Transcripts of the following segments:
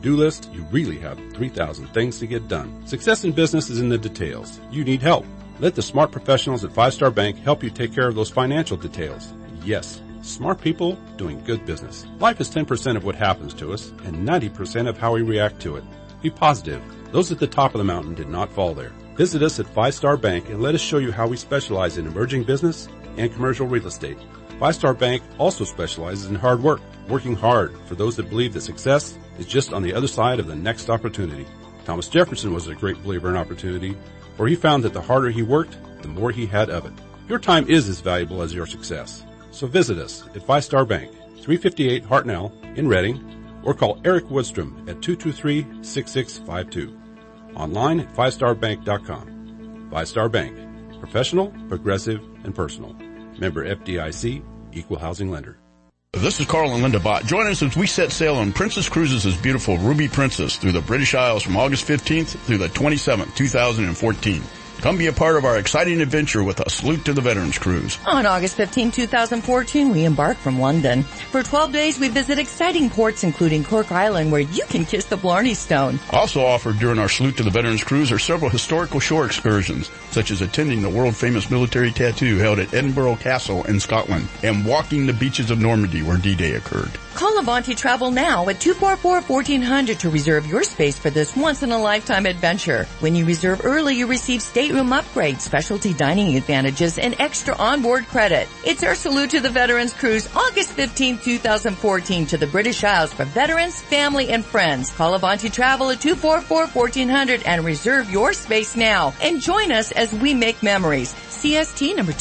to-do list, you really have 3,000 things to get done. Success in business is in the details. You need help. Let the smart professionals at Five Star Bank help you take care of those financial details. Yes, smart people doing good business. Life is 10% of what happens to us and 90% of how we react to it. Be positive. Those at the top of the mountain did not fall there. Visit us at Five Star Bank and let us show you how we specialize in emerging business and commercial real estate. Five Star Bank also specializes in hard work, working hard for those that believe that success is just on the other side of the next opportunity. Thomas Jefferson was a great believer in opportunity, for he found that the harder he worked, the more he had of it. Your time is as valuable as your success. So visit us at Five Star Bank, 358 Hartnell in Reading, or call Eric Woodstrom at 223-6652. Online at fivestarbank.com. Five Star Bank. Professional, progressive, and personal. Member FDIC, Equal Housing Lender. This is Carl and Linda Bott. Join us as we set sail on Princess Cruises' beautiful Ruby Princess through the British Isles from August 15th through the 27th, 2014. Come be a part of our exciting adventure with a Salute to the Veterans cruise. On August 15, 2014, we embark from London. For 12 days, we visit exciting ports, including Cork Island, where you can kiss the Blarney Stone. Also offered during our Salute to the Veterans cruise are several historical shore excursions, such as attending the world-famous military tattoo held at Edinburgh Castle in Scotland and walking the beaches of Normandy where D-Day occurred. Call Avanti Travel now at 244-1400 to reserve your space for this once-in-a-lifetime adventure. When you reserve early, you receive stateroom upgrades, specialty dining advantages, and extra onboard credit. It's our Salute to the Veterans cruise, August 15, 2014, to the British Isles for veterans, family, and friends. Call Avanti Travel at 244-1400 and reserve your space now. And join us as we make memories. CST number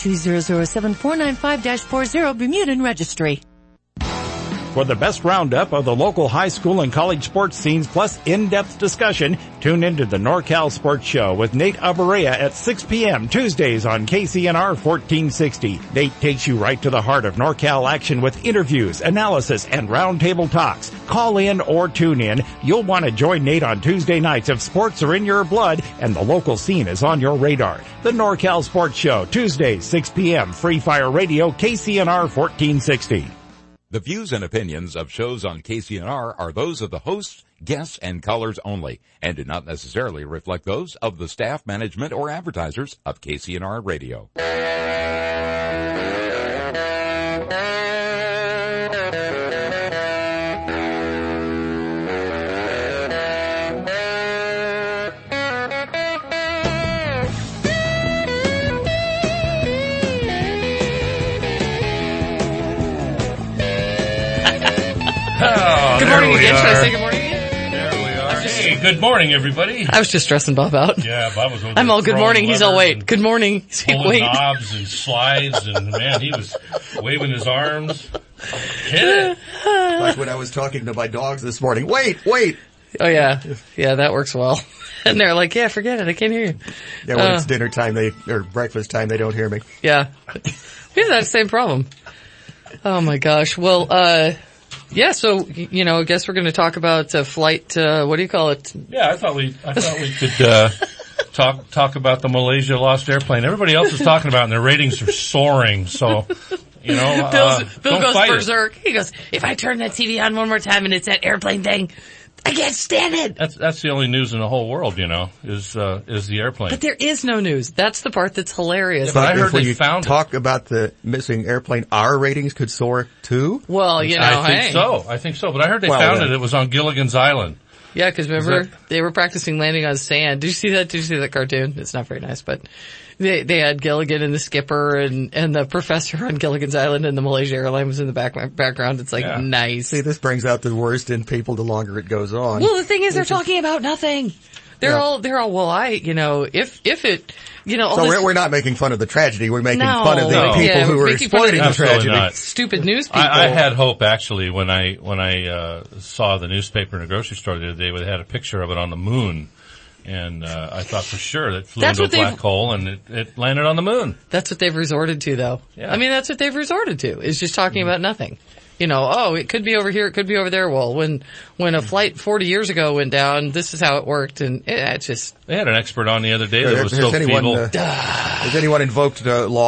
2007495-40, Bermudan Registry. For the best roundup of the local high school and college sports scenes plus in-depth discussion, tune into the NorCal Sports Show with Nate Abaria at 6 p.m. Tuesdays on KCNR 1460. Nate takes you right to the heart of NorCal action with interviews, analysis, and roundtable talks. Call in or tune in. You'll want to join Nate on Tuesday nights if sports are in your blood and the local scene is on your radar. The NorCal Sports Show, Tuesdays, 6 p.m. Free Fire Radio, KCNR 1460. The views and opinions of shows on KCNR are those of the hosts, guests, and callers only, and do not necessarily reflect those of the staff, management, or advertisers of KCNR Radio. Good morning again. Should I say good morning again? There we are. Hey, good morning, everybody. I was just stressing Bob out. Yeah, Bob was over I'm all good morning. He's all wait. Good morning. Pulling knobs and slides, and man, he was waving his arms. Hit it. Like when I was talking to my dogs this morning. Wait. Oh yeah. Yeah, that works well. And they're like, yeah, forget it. I can't hear you. Yeah, when it's dinner time, or breakfast time, they don't hear me. Yeah. We have that same problem. Oh my gosh. Well, yeah, so, I guess we're going to talk about flight, what do you call it? Yeah, I thought we could, talk about the Malaysia lost airplane. Everybody else is talking about it and their ratings are soaring, so, Bill goes berserk. He goes, if I turn that TV on one more time and it's that airplane thing, I can't stand it. That's the only news in the whole world, is the airplane. But there is no news. That's the part that's hilarious. Yeah, but I heard they found talk about the missing airplane, our ratings could soar too? Well, I think so. But I heard they found it. It was on Gilligan's Island. Yeah, because remember, they were practicing landing on sand. Did you see that? Did you see that cartoon? It's not very nice, but they had Gilligan and the skipper and the professor on Gilligan's Island, and the Malaysia airline was in the background. It's like, nice. See, this brings out the worst in people the longer it goes on. Well, the thing is, they're talking about nothing. They're all, well, if it, So we're not making fun of the tragedy. We're making fun of the people who are exploiting the tragedy. Not. Stupid news people. I had hope, actually, when I saw the newspaper in the grocery store the other day where they had a picture of it on the moon. And I thought for sure that it flew into a black hole and it landed on the moon. That's what they've resorted to, though. Yeah. I mean, that's what they've resorted to, is just talking about nothing. It could be over here, it could be over there. Well, when a flight 40 years ago went down, this is how it worked, and it's just... They had an expert on the other day that was so feeble. Has anyone invoked Lost?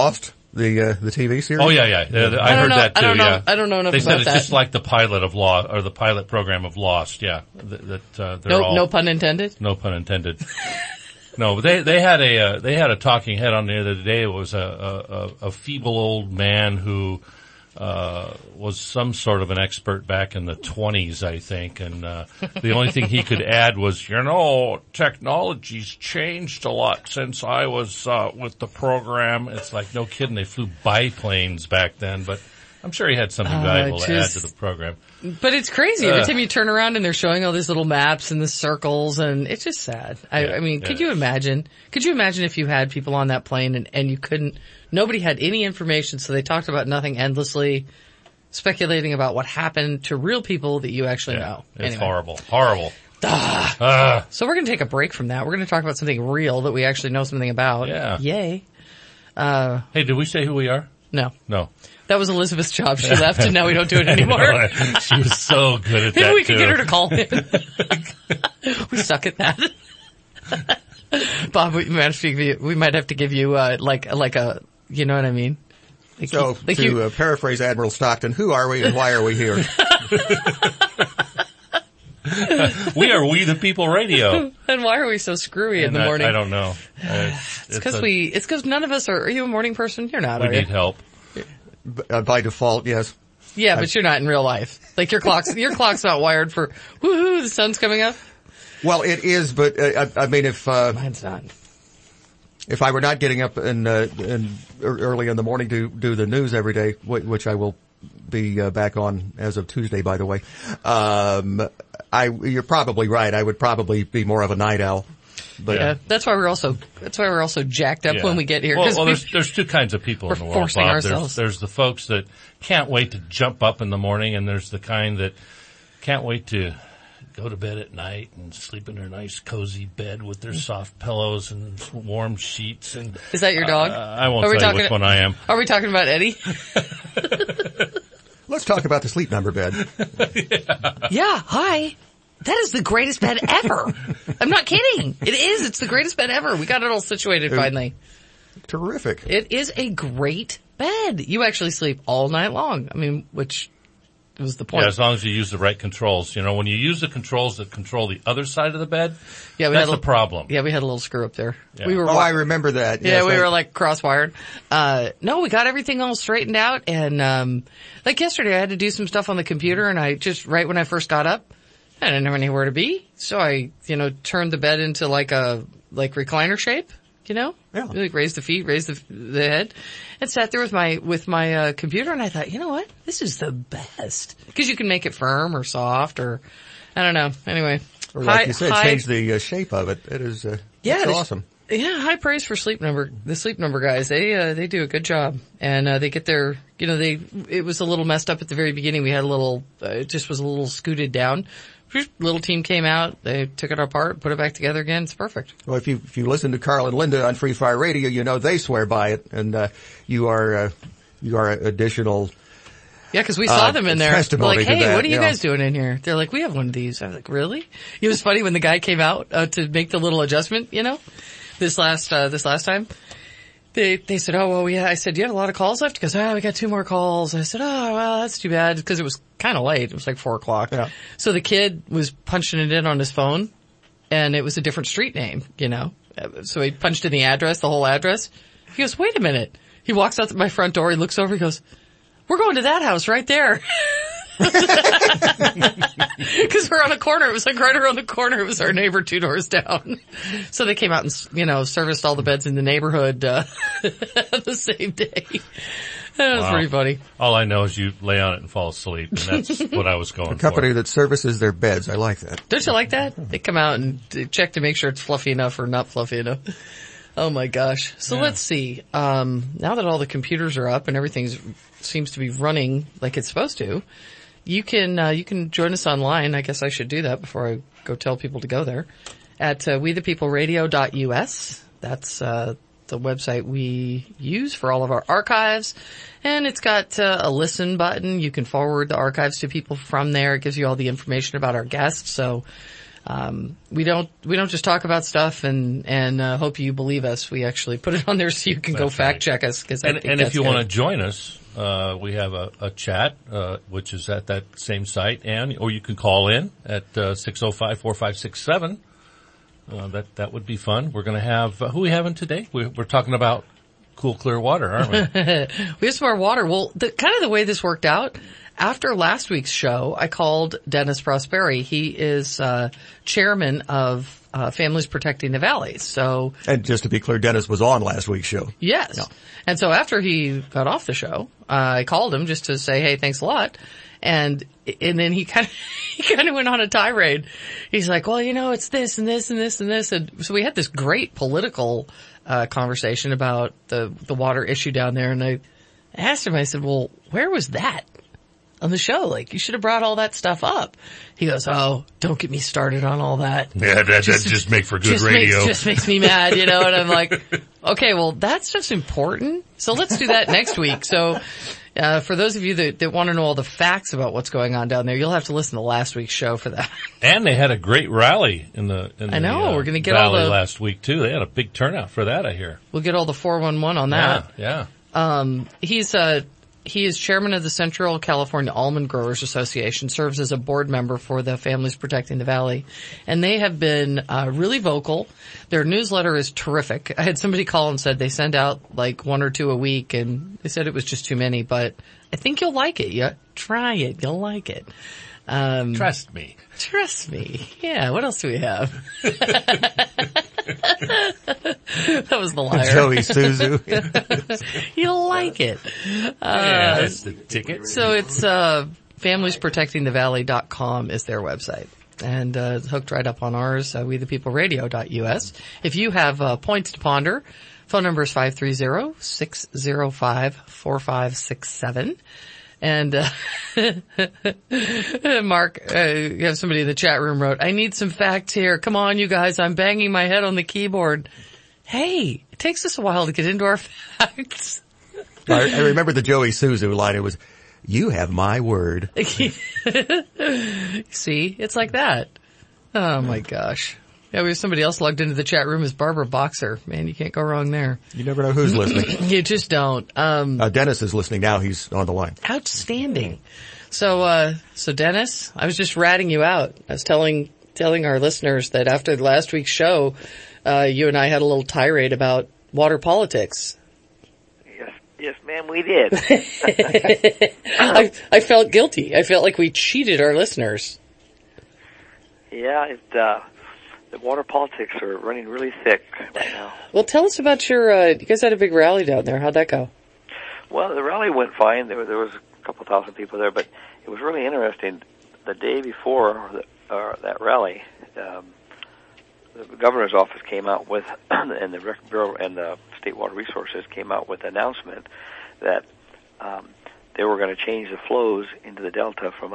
The TV series? Oh, yeah. I heard that too, yeah. I don't know enough about that. They said it's just like the pilot of Lost, or the pilot program of Lost, yeah. No pun intended? No pun intended. No, they had a talking head on the other day. It was a feeble old man who, was some sort of an expert back in the 20s, I think, and the only thing he could add was, technology's changed a lot since I was with the program. It's like, no kidding, they flew biplanes back then, but I'm sure he had something valuable to add to the program. But it's crazy. Every time you turn around and they're showing all these little maps and the circles, and it's just sad. I mean, could you imagine? Could you imagine if you had people on that plane and you couldn't, nobody had any information, so they talked about nothing endlessly, speculating about what happened to real people that you actually know. It's horrible. Horrible. So we're going to take a break from that. We're going to talk about something real that we actually know something about. Yeah. Yay. Hey, did we say who we are? No. No. That was Elizabeth's job. She left and now we don't do it anymore. She was so good at that. Maybe we could get her to call in. We suck at that. Bob, we might have to give you, like a, you know what I mean? Paraphrase Admiral Stockton, who are we and why are we here? We are We the People Radio. And why are we so screwy in the morning? I don't know. It's because none of us are you a morning person? You're not, We need help. By default, yes. Yeah, but you're not in real life. Like your clock's not wired for, woohoo, the sun's coming up. Well, it is, but, I mean, mine's not. If I were not getting up and early in the morning to do the news every day, which I will be, back on as of Tuesday, by the way, you're probably right. I would probably be more of a night owl. But yeah, that's why we're also jacked up when we get here. Well, there's two kinds of people in the world, Bob. There's the folks that can't wait to jump up in the morning, and there's the kind that can't wait to go to bed at night and sleep in their nice cozy bed with their soft pillows and warm sheets. And is that your dog? I won't tell you which one I am. Are we talking about Eddie? Let's talk about the Sleep Number bed. Yeah, hi. That is the greatest bed ever. I'm not kidding. It is. It's the greatest bed ever. We got it all situated finally. Terrific. It is a great bed. You actually sleep all night long. I mean, which was the point. Yeah, as long as you use the right controls. You know, when you use the controls that control the other side of the bed, that's a problem. Yeah, we had a little screw up there. Yeah. I remember that. Yeah, we were like cross-wired. No, we got everything all straightened out, and like yesterday I had to do some stuff on the computer, and I just, right when I first got up, I didn't have anywhere to be, so I, turned the bed into like recliner shape, Yeah. Like raised the feet, raised the head, and sat there with my computer, and I thought, you know what? This is the best. Because you can make it firm or soft or, I don't know. Anyway. Or like you said, change the shape of it. It is, it's awesome. Yeah, high praise for Sleep Number. The Sleep Number guys, they do a good job. And, they get their, it was a little messed up at the very beginning. We had it just was a little scooted down. Little team came out, they took it apart, put it back together again. It's perfect. Well, if you listen to Carl and Linda on Free Fire Radio, you know they swear by it, and you are additional. Yeah, because we saw them in there. We're like, hey, that, what are you guys doing in here? They're like, we have one of these. I was like, really? It was funny when the guy came out to make the little adjustment. This last time. They said, oh, well, yeah. I said, do you have a lot of calls left? He goes, we got 2 more calls. I said, oh, well, that's too bad, because it was kind of late. It was like 4:00. Yeah. So the kid was punching it in on his phone, and it was a different street name, So he punched in the whole address. He goes, wait a minute. He walks out to my front door. He looks over. He goes, we're going to that house right there. Because we're on a corner. It was like right around the corner. It was our neighbor 2 doors down. So they came out and, serviced all the beds in the neighborhood, the same day. That was pretty funny. All I know is you lay on it and fall asleep, and that's what I was going for. A company that services their beds. I like that. Don't you like that? They come out and check to make sure it's fluffy enough or not fluffy enough. Oh my gosh. So let's see. Now that all the computers are up and everything seems to be running like it's supposed to, you can join us online. I guess I should do that before I go tell people to go there at wethepeopleradio.us. That's the website we use for all of our archives, and it's got a listen button. You can forward the archives to people from there. It gives you all the information about our guests. So We don't just talk about stuff and hope you believe us. We actually put it on there so you can go fact check us. And if you want to join us, we have a chat, which is at that same site, or you can call in at 605-4567. That would be fun. We're going to have who are we having today? We're talking about cool, clear water, aren't we? We have some more water. Well, the way this worked out, after last week's show, I called Dennis Prosperi. He is chairman of Families Protecting the Valley. So, and just to be clear, Dennis was on last week's show. Yes. No. And so after he got off the show, I called him just to say, hey, thanks a lot. And then he kind of went on a tirade. He's like, well, it's this and this and this and this. And so we had this great political conversation about the water issue down there. And I asked him, I said, well, where was that on the show? Like, you should have brought all that stuff up. He goes, oh, don't get me started on all that. Yeah, that just make for good radio. Just makes me mad, and I'm like, okay, well, that's just important. So let's do that next week. So, for those of you that want to know all the facts about what's going on down there, you'll have to listen to last week's show for that. And they had a great rally in the we're going to get Valley all the last week too. They had a big turnout for that, I hear. We'll get all the 411 on that. Yeah. He is chairman of the Central California Almond Growers Association, serves as a board member for the Families Protecting the Valley, and they have been really vocal. Their newsletter is terrific. I had somebody call and said they send out like 1 or 2 a week, and they said it was just too many, but I think you'll like it. Yeah, try it. You'll like it. Trust me. Yeah, what else do we have? That was the liar. Joey Suzu. You'll like it. Yeah, that's the ticket. So it's familiesprotectingthevalley.com is their website. And hooked right up on ours, WeThePeopleRadio.us. If you have points to ponder, phone number is 530-605-4567. And Mark, you have somebody in the chat room wrote, I need some facts here. Come on, you guys. I'm banging my head on the keyboard. Hey, it takes us a while to get into our facts. I remember the Joey Suzu line. It was, you have my word. See, it's like that. Oh my gosh. Yeah, we have somebody else logged into the chat room as Barbara Boxer. Man, you can't go wrong there. You never know who's listening. You just don't. Dennis is listening now. He's on the line. Outstanding. So Dennis, I was just ratting you out. I was telling our listeners that after last week's show, you and I had a little tirade about water politics. Yes, ma'am, we did. I felt guilty. I felt like we cheated our listeners. Yeah, the water politics are running really thick right now. Well, tell us about your, you guys had a big rally down there. How'd that go? Well, the rally went fine. There was a couple thousand people there, but it was really interesting. The day before that rally, the governor's office came out with, and the Rec Bureau and the State Water Resources came out with an announcement that they were going to change the flows into the Delta from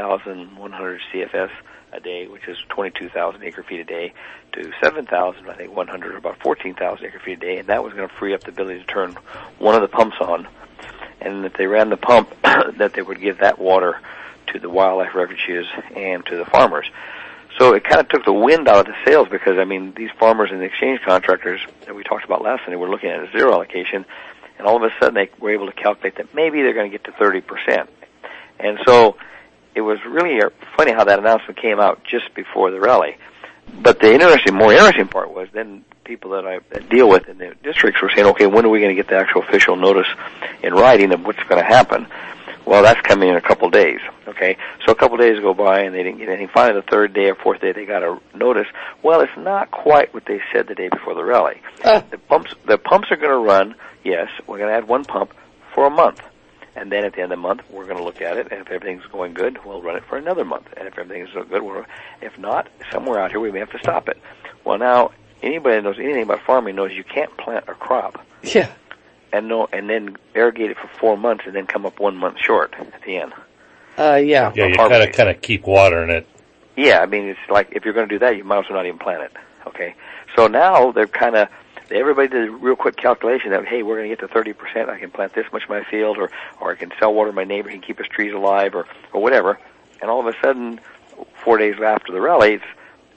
11,100 CFS a day, which is 22,000 acre-feet a day, to 7,000, I think 100, about 14,000 acre-feet a day, and that was going to free up the ability to turn one of the pumps on, and if they ran the pump, that they would give that water to the wildlife refuges and to the farmers. So it kind of took the wind out of the sails because, I mean, these farmers and the exchange contractors that we talked about last time, they were looking at a zero allocation, and all of a sudden they were able to calculate that maybe they're going to get to 30%. And so it was really funny how that announcement came out just before the rally. But the more interesting part was then people that I deal with in the districts were saying, okay, when are we going to get the actual official notice in writing of what's going to happen? Well, that's coming in a couple of days, okay? So a couple of days go by and they didn't get anything. Finally, the third day or fourth day, they got a notice. Well, it's not quite what they said the day before the rally. The pumps are going to run, yes, we're going to add one pump for a month. And then at the end of the month, we're going to look at it, and if everything's going good, we'll run it for another month. And if everything's good, if not, somewhere out here we may have to stop it. Well, now, anybody that knows anything about farming knows you can't plant a crop. Yeah. And then irrigate it for 4 months and then come up 1 month short at the end. Yeah. Yeah, you kind of keep watering it. Yeah, I mean, it's like if you're going to do that, you might as well not even plant it. Okay. So now everybody did a real quick calculation that, hey, we're going to get to 30%. I can plant this much in my field, or I can sell water to my neighbor. He can keep his trees alive, or whatever. And all of a sudden, 4 days after the rally,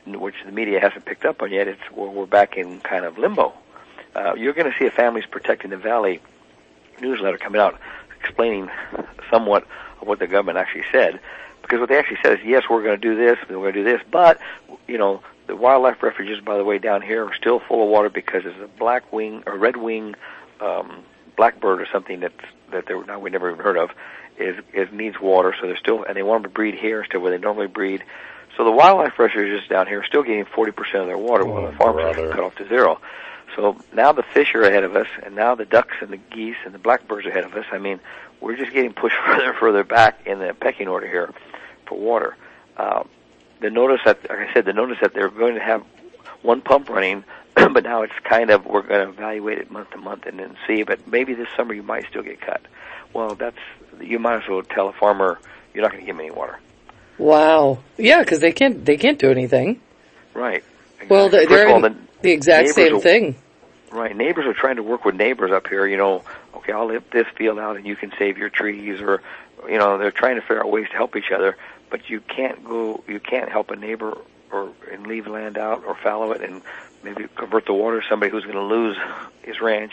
which the media hasn't picked up on yet, it's we're back in kind of limbo. You're going to see a Families Protecting the Valley newsletter coming out explaining somewhat of what the government actually said. Because what they actually said is, yes, we're going to do this, we're going to do this, but, you know, the wildlife refuges, by the way, down here are still full of water because there's a red wing blackbird or something that we never even heard of, is needs water. So they're still, and they want them to breed here instead of where they normally breed. So the wildlife refuges down here are still getting 40% of their water while the farmers are cut off to zero. So now the fish are ahead of us, and now the ducks and the geese and the blackbirds are ahead of us. I mean, we're just getting pushed further and further back in the pecking order here for water. The notice that, like I said, they're going to have one pump running, but now it's kind of, we're going to evaluate it month to month and then see, but maybe this summer you might still get cut. Well, you might as well tell a farmer, you're not going to give me any water. Wow. Yeah, because they can't do anything. Right. Exactly. Well, they're the exact same thing. Right. Neighbors are trying to work with neighbors up here, you know, okay, I'll lift this field out and you can save your trees, or, you know, they're trying to figure out ways to help each other, but you can't help a neighbor and leave land out or fallow it and maybe convert the water to somebody who's going to lose his ranch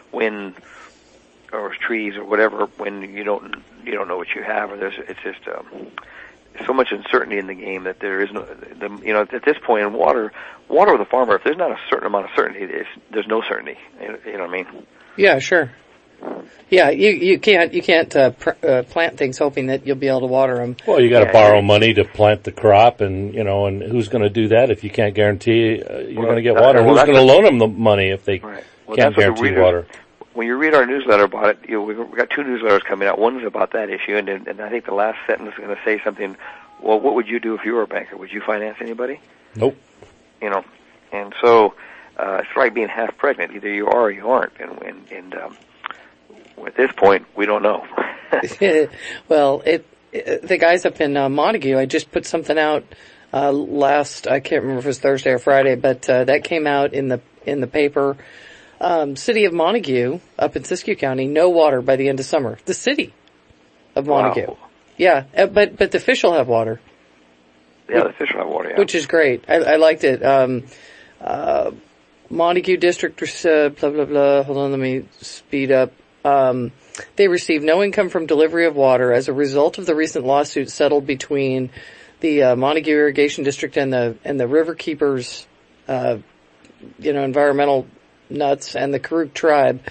or his trees or whatever when you don't know what you have, or it's just so much uncertainty in the game that there is no, you know, at this point in water with a farmer, if there's not a certain amount of certainty, there's no certainty. You know what I mean? Yeah, sure. Yeah, you can't plant things hoping that you'll be able to water them. Well, you got to borrow money to plant the crop, and you know, and who's going to do that if you can't guarantee you're going to get water? Who's going to loan them the money if they can't guarantee water? When you read our newsletter about it, we've got two newsletters coming out. One is about that issue, and I think the last sentence is going to say something. Well, what would you do if you were a banker? Would you finance anybody? Nope. You know, and so it's like being half pregnant. Either you are or you aren't, and at this point, we don't know. Well, the guys up in Montague, I just put something out last, I can't remember if it was Thursday or Friday, but that came out in the paper. City of Montague, up in Siskiyou County, no water by the end of summer. The city of Montague. Wow. Yeah, but the fish will have water. Yeah, the fish will have water, yeah. Which is great. I liked it. Montague District, blah, blah, blah. Hold on, let me speed up. They received no income from delivery of water as a result of the recent lawsuit settled between the Montague Irrigation District and the River Keepers, environmental nuts and the Karuk tribe.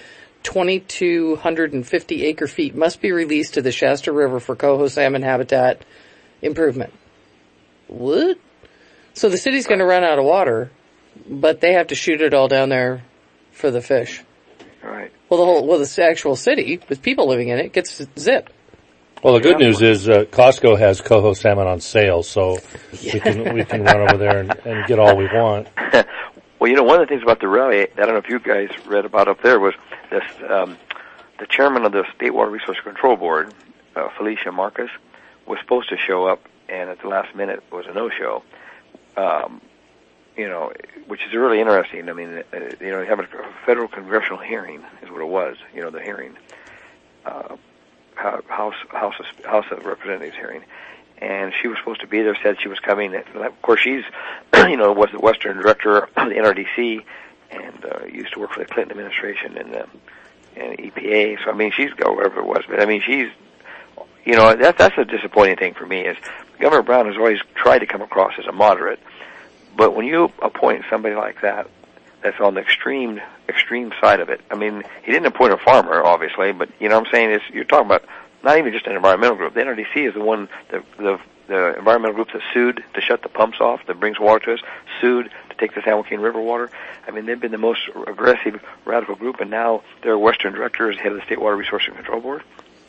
2,250 acre feet must be released to the Shasta River for coho salmon habitat improvement. What? So the city's going to run out of water, but they have to shoot it all down there for the fish. Right. Well, the actual city with people living in it gets zipped. Well, the good news is Costco has coho salmon on sale, so we can run over there and get all we want. Well, one of the things about the rally, I don't know if you guys read about up there, was this, the chairman of the State Water Resource Control Board, Felicia Marcus, was supposed to show up, and at the last minute was a no-show. Which is really interesting. I mean, having a federal congressional hearing is what it was, the hearing, House of Representatives hearing. And she was supposed to be there, said she was coming. And of course, she's, was the Western director of the NRDC and used to work for the Clinton administration and EPA. So, I mean, she's go wherever it was. But, I mean, she's, that's a disappointing thing for me is Governor Brown has always tried to come across as a moderate. But when you appoint somebody like that, that's on the extreme side of it. I mean, he didn't appoint a farmer, obviously, but what I'm saying is you're talking about not even just an environmental group. The NRDC is the one, the environmental group that sued to shut the pumps off that brings water to us, sued to take the San Joaquin River water. I mean, they've been the most aggressive, radical group, and now their Western director is head of the State Water Resource and Control Board.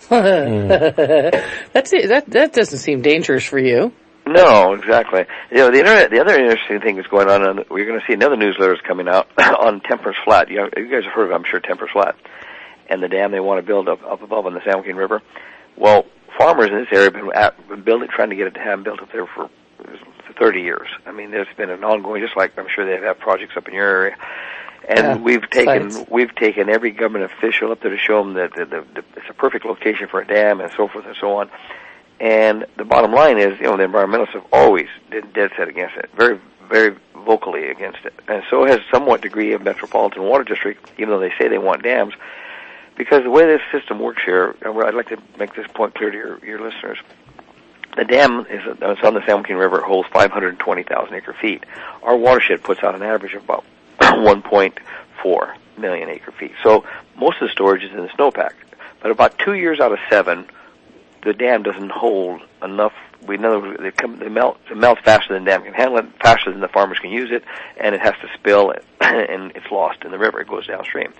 That's it. That doesn't seem dangerous for you. No, exactly. The other interesting thing is going on, we're going to see another newsletter is coming out on Temperance Flat. You guys have heard of, I'm sure, Temperance Flat, and the dam they want to build up above on the San Joaquin River. Well, farmers in this area have been trying to get a dam built up there for 30 years. I mean, there's been an ongoing, just like I'm sure they have projects up in your area. And we've taken every government official up there to show them that it's a perfect location for a dam and so forth and so on. And the bottom line is, the environmentalists have always been dead set against it. Very, very vocally against it. And so has somewhat degree of Metropolitan Water District, even though they say they want dams. Because the way this system works here, and I'd like to make this point clear to your listeners, the dam it's on the San Joaquin River. It holds 520,000 acre feet. Our watershed puts out an average of about 1.4 million acre feet. So most of the storage is in the snowpack. But about 2 years out of 7, the dam doesn't hold enough. We know it melts faster than the dam can handle it, faster than the farmers can use it, and it has to spill, and it's lost in the river. It goes downstream.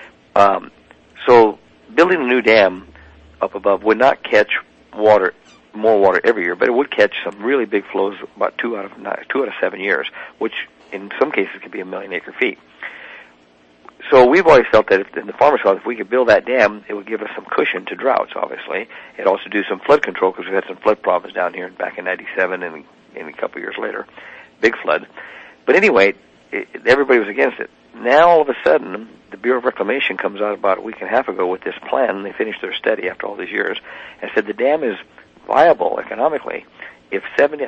So building a new dam up above would not catch more water every year, but it would catch some really big flows about 2 out of 7 years, which in some cases could be 1 million acre feet. So we've always felt that if the farmers felt if we could build that dam, it would give us some cushion to droughts, obviously. It'd also do some flood control because we had some flood problems down here back in 97 and a couple of years later. Big flood. But anyway, everybody was against it. Now all of a sudden, the Bureau of Reclamation comes out about a week and a half ago with this plan, and they finished their study after all these years, and said the dam is viable economically if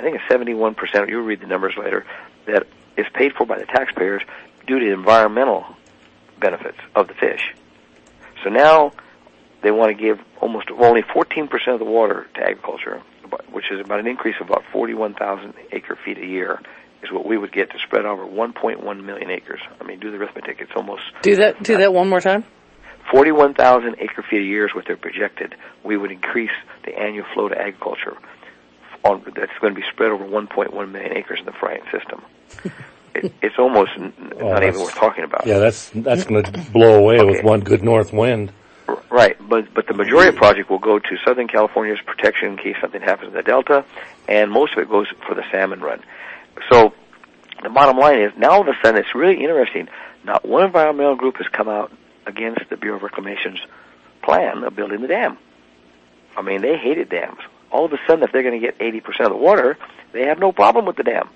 71%, you'll read the numbers later, that is paid for by the taxpayers due to environmental benefits of the fish. So now they want to give almost only 14% of the water to agriculture, which is about an increase of about 41,000 acre feet a year, is what we would get to spread over 1.1 million acres. I mean, do the arithmetic. It's almost... Do that one more time. 41,000 acre feet a year is what they're projected. We would increase the annual flow to agriculture. That's going to be spread over 1.1 million acres in the Friant system. It's almost not even worth talking about. Yeah, that's going to blow away with one good north wind. Right, but the majority of the project will go to Southern California's protection in case something happens in the Delta, and most of it goes for the salmon run. So the bottom line is, now all of a sudden, it's really interesting. Not one environmental group has come out against the Bureau of Reclamation's plan of building the dam. I mean, they hated dams. All of a sudden, if they're going to get 80% of the water, they have no problem with the dam.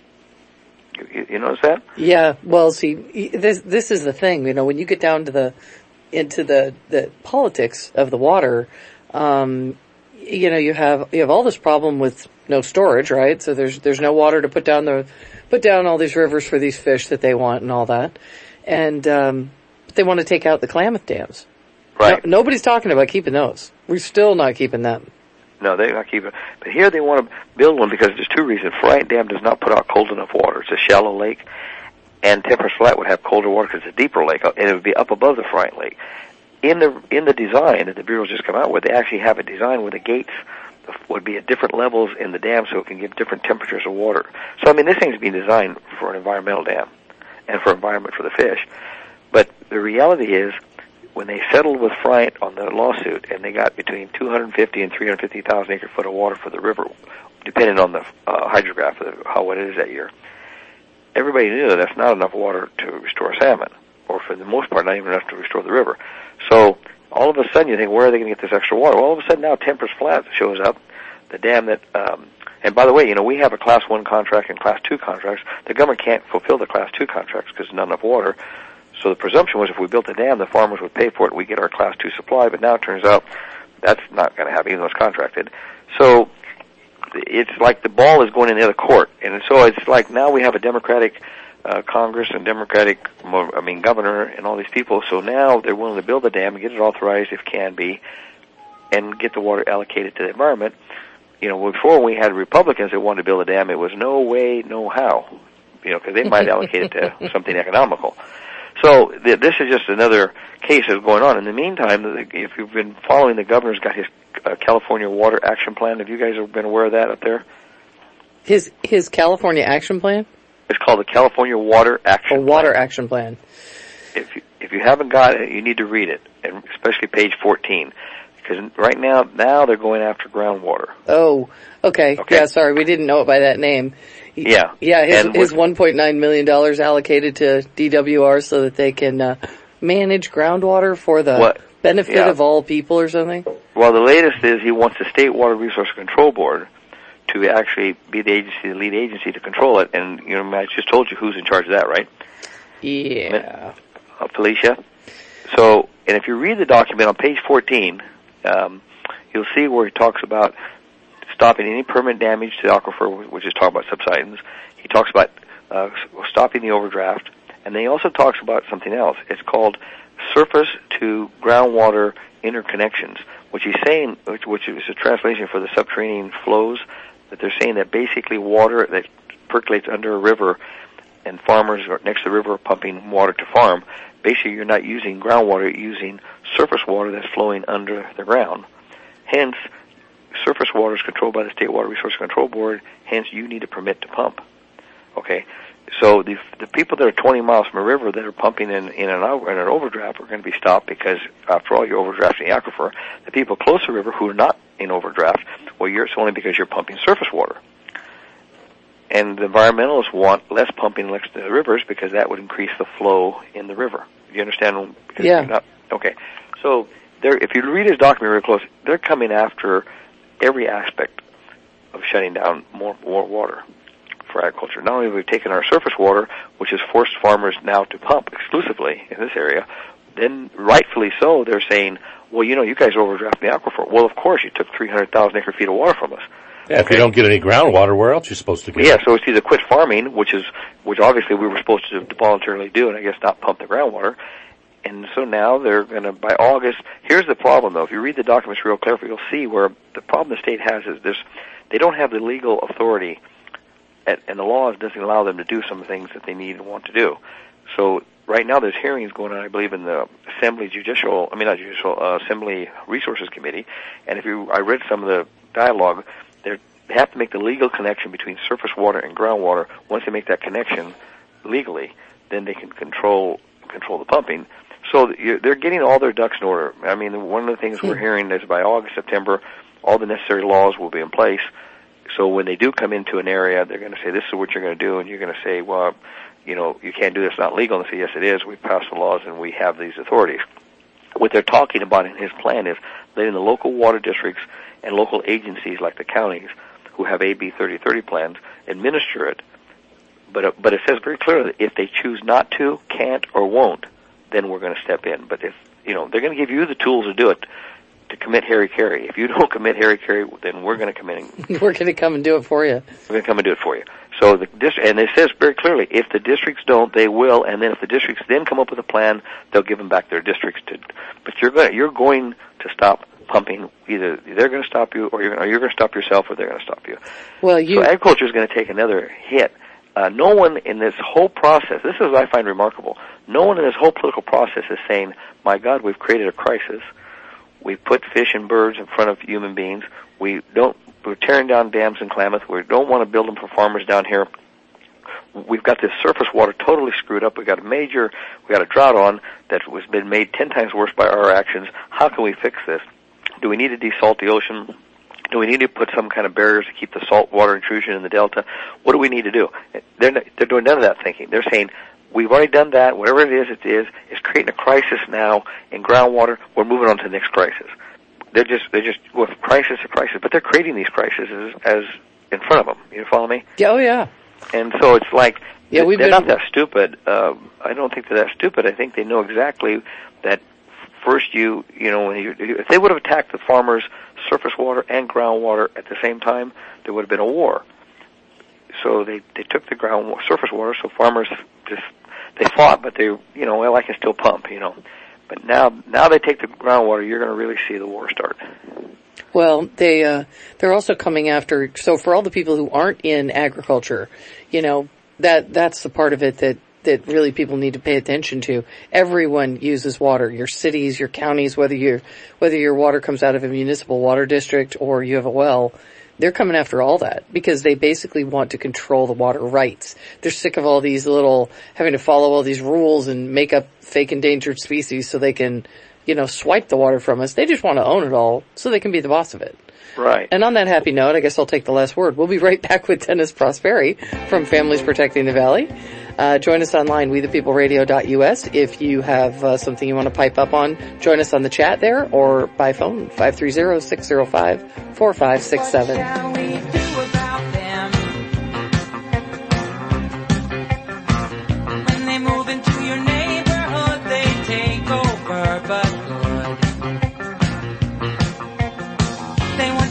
You notice that? Yeah. Well, see, this is the thing. You know, when you get down to into the politics of the water, you know, you have all this problem with no storage, right? So there's no water to put down all these rivers for these fish that they want and all that, and they want to take out the Klamath dams. Right. Nobody's talking about keeping those. We're still not keeping them. No, they're not keeping it. But here they want to build one because there's two reasons. Friant Dam does not put out cold enough water. It's a shallow lake. And Temperance Flat would have colder water because it's a deeper lake, and it would be up above the Friant Lake. In the design that the Bureau's just come out with, they actually have a design where the gates would be at different levels in the dam so it can give different temperatures of water. So, I mean, this thing's being designed for an environmental dam and for environment for the fish. But the reality is, when they settled with Friant on the lawsuit, and they got between 250 and 350,000 acre foot of water for the river, depending on the hydrograph of how wet it is that year, everybody knew that's not enough water to restore salmon, or for the most part, not even enough to restore the river. So all of a sudden, you think, where are they going to get this extra water? Well, all of a sudden now, Temperance Flat shows up, the dam that. And by the way, you know, we have a Class 1 contract and Class 2 contracts. The government can't fulfill the Class 2 contracts because there's not enough water. So the presumption was if we built a dam, the farmers would pay for it, we get our Class 2 supply, but now it turns out that's not going to happen, even though it's contracted. So it's like the ball is going in the other court. And so it's like now we have a Democratic Congress and Democratic, governor and all these people. So now they're willing to build a dam and get it authorized if can be and get the water allocated to the environment. You know, before we had Republicans that wanted to build a dam, it was no way, no how, you know, because they might allocate it to something economical. So this is just another case that's going on. In the meantime, if you've been following, the governor's got his California Water Action Plan. Have you guys been aware of that up there? His California Action Plan? It's called the California Water Action Plan. Water Action Plan. If you haven't got it, you need to read it, and especially page 14. Because right now they're going after groundwater. Oh, okay. Yeah, sorry, we didn't know it by that name. Yeah. Yeah, his $1.9 million allocated to DWR so that they can manage groundwater for the benefit of all people or something? Well, the latest is he wants the State Water Resource Control Board to actually be the lead agency to control it. And, you know, I just told you who's in charge of that, right? Yeah. Felicia. So, and if you read the document on page 14, you'll see where he talks about stopping any permanent damage to the aquifer, which is talking about subsidence. He talks about stopping the overdraft. And then he also talks about something else. It's called surface to groundwater interconnections, which he's saying, which is a translation for the subterranean flows, that they're saying that basically water that percolates under a river and farmers next to the river are pumping water to farm. Basically, you're not using groundwater, you're using surface water that's flowing under the ground. Hence, surface water is controlled by the State Water Resources Control Board. Hence, you need a permit to pump. Okay? So the people that are 20 miles from a river that are pumping in an overdraft are going to be stopped because, after all, you're overdrafting the aquifer. The people close to the river who are not in overdraft, well, it's only because you're pumping surface water. And the environmentalists want less pumping next to the rivers because that would increase the flow in the river. Do you understand? Because yeah. Okay. So if you read his document very close, they're coming after every aspect of shutting down more water for agriculture. Not only have we taken our surface water, which has forced farmers now to pump exclusively in this area, then rightfully so, they're saying, well, you guys overdraft the aquifer. Well, of course, you took 300,000 acre-feet of water from us. Yeah, if you don't get any groundwater, where else are you supposed to get it? Yeah, so it's either quit farming, which obviously we were supposed to voluntarily do, and I guess not pump the groundwater. And so now they're going to, by August, here's the problem though. If you read the documents real carefully, you'll see where the problem the state has is they don't have the legal authority, and the laws doesn't allow them to do some things that they need and want to do. So right now there's hearings going on, I believe, in the Assembly Resources Committee, and I read some of the dialogue, they have to make the legal connection between surface water and groundwater. Once they make that connection legally, then they can control the pumping. So they're getting all their ducks in order. I mean, one of the things we're hearing is by August, September, all the necessary laws will be in place. So when they do come into an area, they're going to say, this is what you're going to do, and you're going to say, well, you can't do this, it's not legal. And they say, yes, it is. We passed the laws and we have these authorities. What they're talking about in his plan is letting the local water districts and local agencies like the counties who have AB 3030 plans administer it. But it says very clearly that if they choose not to, can't, or won't, then we're going to step in. But if they're going to give you the tools to do it, to commit hara-kiri. If you don't commit hara-kiri, then we're going to come in. We're going to come and do it for you. We're going to come and do it for you. So and it says very clearly, if the districts don't, they will. And then if the districts then come up with a plan, they'll give them back their districts to. But you're going to stop pumping. Either they're going to stop you, or you're going to stop yourself, or they're going to stop you. Well, so agriculture is going to take another hit. No one in this whole process, this is what I find remarkable, no one in this whole political process is saying, my God, we've created a crisis. We put fish and birds in front of human beings. We're tearing down dams in Klamath. We don't want to build them for farmers down here. We've got this surface water totally screwed up. We got a drought on that was been made 10 times worse by our actions. How can we fix this? Do we need to desalt the ocean? Do we need to put some kind of barriers to keep the salt water intrusion in the delta? What do we need to do? They're doing none of that thinking. They're saying, we've already done that. Whatever it is, it's creating a crisis now in groundwater. We're moving on to the next crisis. They're just with crisis to crisis, but they're creating these crises as in front of them. You follow me? Yeah, oh yeah. And so it's like, they're not that stupid. I don't think they're that stupid. I think they know exactly that first if they would have attacked the farmers' surface water and groundwater at the same time, there would have been a war. So they took the surface water, so farmers they fought, but I can still pump, But now they take the groundwater, you're going to really see the war start. Well, they're also coming after, so for all the people who aren't in agriculture, that's the part of it that really people need to pay attention to. Everyone uses water. Your cities, your counties, whether your water comes out of a municipal water district or you have a well, they're coming after all that because they basically want to control the water rights. They're sick of all these having to follow all these rules and make up fake endangered species so they can, swipe the water from us. They just want to own it all so they can be the boss of it. Right. And on that happy note, I guess I'll take the last word. We'll be right back with Dennis Prosperi from Families Protecting the Valley. Join us online, wethepeopleradio.us. If you have something you want to pipe up on, join us on the chat there or by phone, 530-605-4567.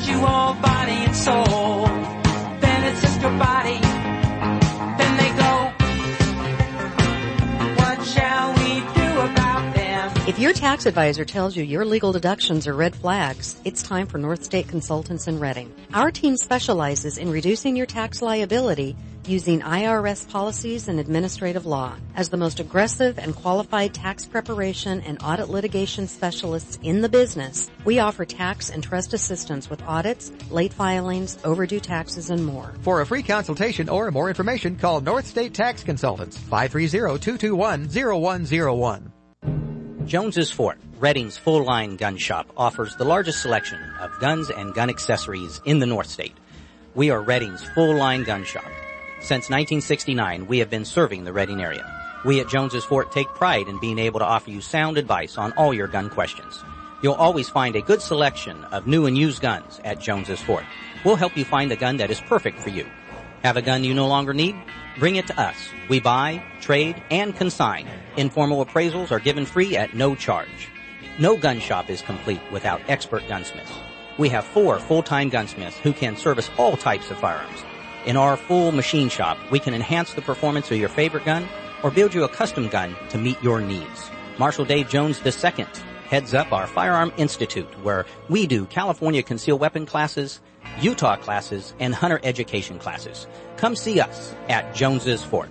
Soul. Then it's just your body. Then they go If your tax advisor tells you your legal deductions are red flags, it's time for North State Consultants in Reading. Our team specializes in reducing your tax liability using IRS policies and administrative law. As the most aggressive and qualified tax preparation and audit litigation specialists in the business, we offer tax and trust assistance with audits, late filings, overdue taxes, and more. For a free consultation or more information, call North State Tax Consultants, 530-221-0101. Jones's Fort, Reading's full-line gun shop, offers the largest selection of guns and gun accessories in the North State. We are Reading's full-line gun shop. Since 1969, we have been serving the Reading area. We at Jones's Fort take pride in being able to offer you sound advice on all your gun questions. You'll always find a good selection of new and used guns at Jones's Fort. We'll help you find the gun that is perfect for you. Have a gun you no longer need? Bring it to us. We buy, trade, and consign. Informal appraisals are given free at no charge. No gun shop is complete without expert gunsmiths. We have 4 full-time gunsmiths who can service all types of firearms. In our full machine shop, we can enhance the performance of your favorite gun or build you a custom gun to meet your needs. Marshal Dave Jones II heads up our Firearm Institute, where we do California concealed weapon classes, Utah classes, and hunter education classes. Come see us at Jones's Fort.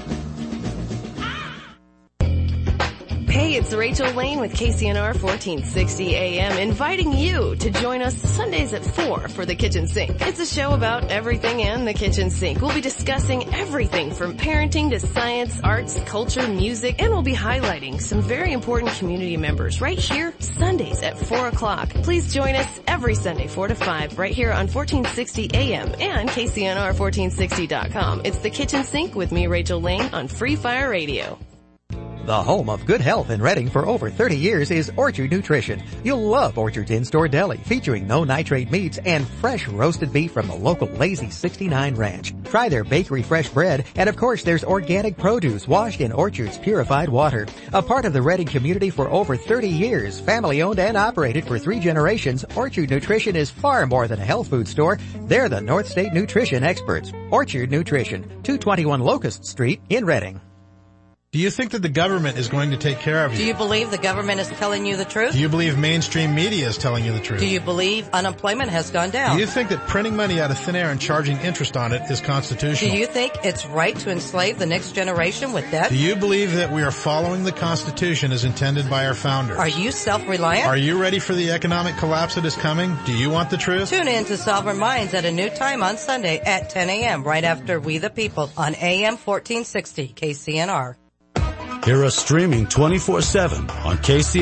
Hey, it's Rachel Lane with KCNR 1460 AM, inviting you to join us Sundays at 4 for The Kitchen Sink. It's a show about everything in the kitchen sink. We'll be discussing everything from parenting to science, arts, culture, music, and we'll be highlighting some very important community members right here Sundays at 4 o'clock. Please join us every Sunday 4 to 5 right here on 1460 AM and KCNR1460.com. It's The Kitchen Sink with me, Rachel Lane, on Free Fire Radio. The home of good health in Reading for over 30 years is Orchard Nutrition. You'll love Orchard's in-store deli featuring no nitrate meats and fresh roasted beef from the local Lazy 69 Ranch. Try their bakery fresh bread, and of course there's organic produce washed in Orchard's purified water. A part of the Reading community for over 30 years, family owned and operated for 3 generations, Orchard Nutrition is far more than a health food store. They're the North State Nutrition experts. Orchard Nutrition, 221 Locust Street in Reading. Do you think that the government is going to take care of you? Do you believe the government is telling you the truth? Do you believe mainstream media is telling you the truth? Do you believe unemployment has gone down? Do you think that printing money out of thin air and charging interest on it is constitutional? Do you think it's right to enslave the next generation with debt? Do you believe that we are following the Constitution as intended by our founders? Are you self-reliant? Are you ready for the economic collapse that is coming? Do you want the truth? Tune in to Sovereign Minds at a new time on Sunday at 10 a.m. right after We the People on AM 1460 KCNR. Hear us streaming 24/7 on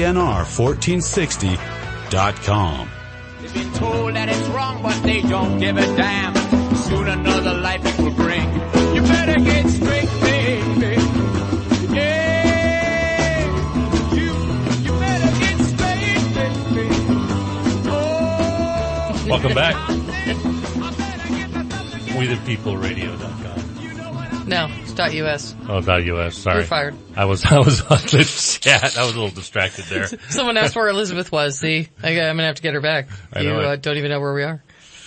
KCNR1460.com. They've been told that it's wrong, but they don't give a damn. Soon another life it will bring. You better get straight, baby. Yeah, you better get straight, baby. Oh, welcome back. WeThePeopleRadio.com. No, it's .us. Oh, .us. Sorry. You're fired. I was on the chat. I was a little distracted there. Someone asked where Elizabeth was. See, I'm gonna have to get her back. You don't even know where we are.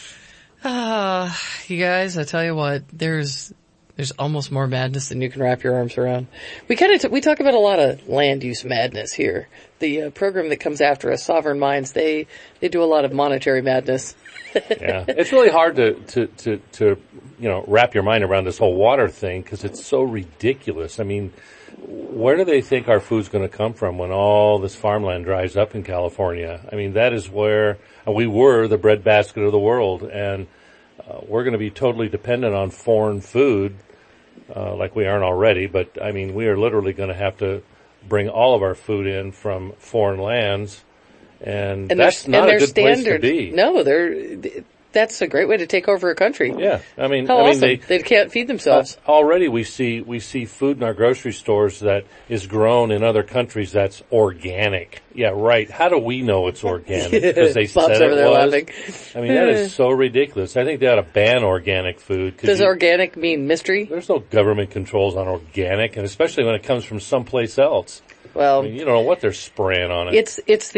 You guys, I tell you what, there's almost more madness than you can wrap your arms around. We talk about a lot of land use madness here. The program that comes after us, Sovereign Minds, they do a lot of monetary madness. Yeah, it's really hard to wrap your mind around this whole water thing because it's so ridiculous. I mean, where do they think our food's going to come from when all this farmland dries up in California? I mean, that is where we were the breadbasket of the world, and we're going to be totally dependent on foreign food, like we aren't already. But I mean, we are literally going to have to bring all of our food in from foreign lands. And that's not a good place to be. No, that's a great way to take over a country. Yeah, I mean, they can't feed themselves. Already we see food in our grocery stores that is grown in other countries that's organic. Yeah, right. How do we know it's organic? Because they said it was. Laughing. I mean, that is so ridiculous. I think they ought to ban organic food. Does organic mean mystery? There's no government controls on organic, and especially when it comes from someplace else. Well, I mean, you don't know what they're spraying on it. It's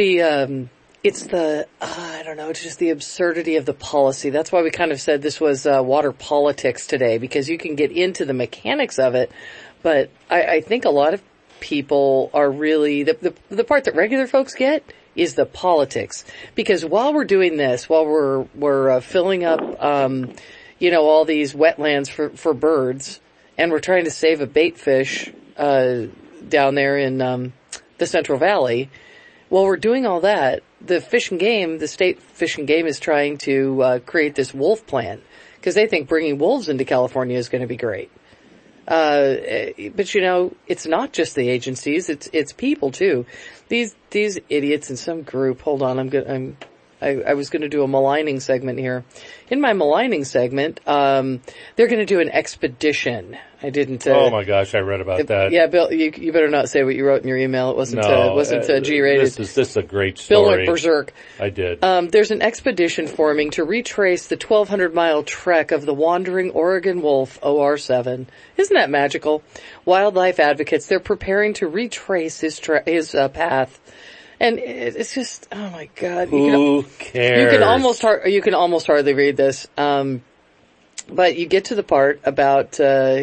just the absurdity of the policy. That's why we kind of said this was water politics today, because you can get into the mechanics of it, but I think a lot of people are really, the part that regular folks get is the politics. Because while we're doing this, while we're filling up, all these wetlands for birds, and we're trying to save a bait fish, down there in, the Central Valley, while we're doing all that, the state Fish and Game is trying to, create this wolf plan. Because they think bringing wolves into California is going to be great. But it's not just the agencies, it's people too. These idiots in some group, hold on, I was gonna do a maligning segment here. In my maligning segment, they're gonna do an expedition. I didn't, oh my gosh, I read about that. Yeah, Bill, you better not say what you wrote in your email. It wasn't G-rated. This is a great story. Bill went berserk. I did. There's an expedition forming to retrace the 1,200-mile trek of the wandering Oregon wolf, OR7. Isn't that magical? Wildlife advocates, they're preparing to retrace his path. And it's just, oh my God. Who cares? You can almost hardly read this. But you get to the part about,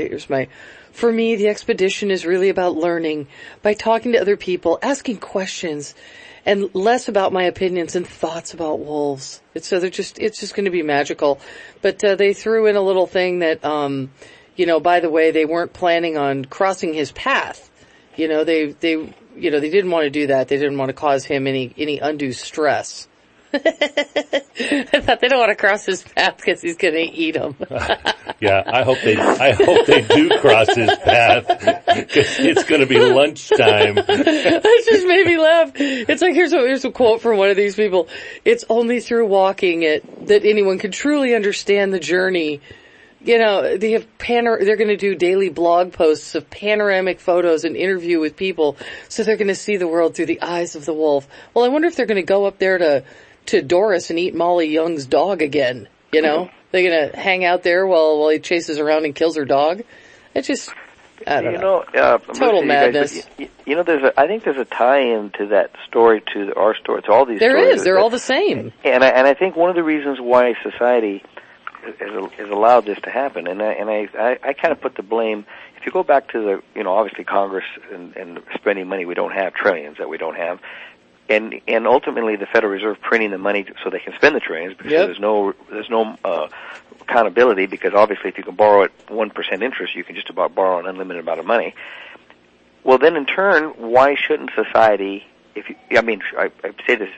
for me, the expedition is really about learning by talking to other people, asking questions, and less about my opinions and thoughts about wolves. It's just going to be magical. But, they threw in a little thing that, by the way, they weren't planning on crossing his path. They didn't want to do that. They didn't want to cause him any undue stress. I thought they don't want to cross his path because he's going to eat them. Yeah, I hope they do cross his path because it's going to be lunchtime. That just made me laugh. It's like, here's a quote from one of these people. It's only through walking it that anyone can truly understand the journey. They have they're going to do daily blog posts of panoramic photos and interview with people, so they're going to see the world through the eyes of the wolf. Well, I wonder if they're going to go up there to Doris and eat Molly Young's dog again. They're going to hang out there while he chases around and kills her dog. It's just, I don't know. Total madness. I think there's a tie-in to that story to our story. To all these there stories. Is. They're all the same. And I think one of the reasons why society has allowed this to happen, and I kind of put the blame. If you go back to obviously Congress and spending money we don't have, trillions that we don't have. And ultimately the Federal Reserve printing the money so they can spend the trillions because there's no accountability, because obviously if you can borrow at 1% interest, you can just about borrow an unlimited amount of money. Well, then in turn, why shouldn't society, I say this,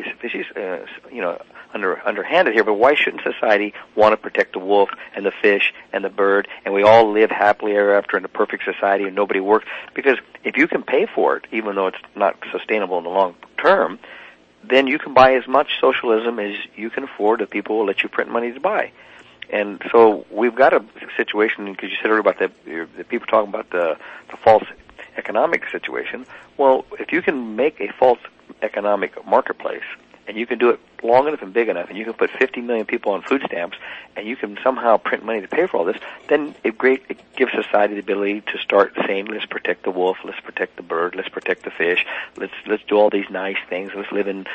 underhanded here, but why shouldn't society want to protect the wolf and the fish and the bird, and we all live happily ever after in a perfect society and nobody works? Because if you can pay for it, even though it's not sustainable in the long term, then you can buy as much socialism as you can afford that people will let you print money to buy. And so we've got a situation, because you said earlier about the people talking about the false economic situation. Well, if you can make a false economic marketplace, and you can do it long enough and big enough, and you can put 50 million people on food stamps, and you can somehow print money to pay for all this, then it gives society the ability to start saying, let's protect the wolf, let's protect the bird, let's protect the fish, let's do all these nice things, let's live on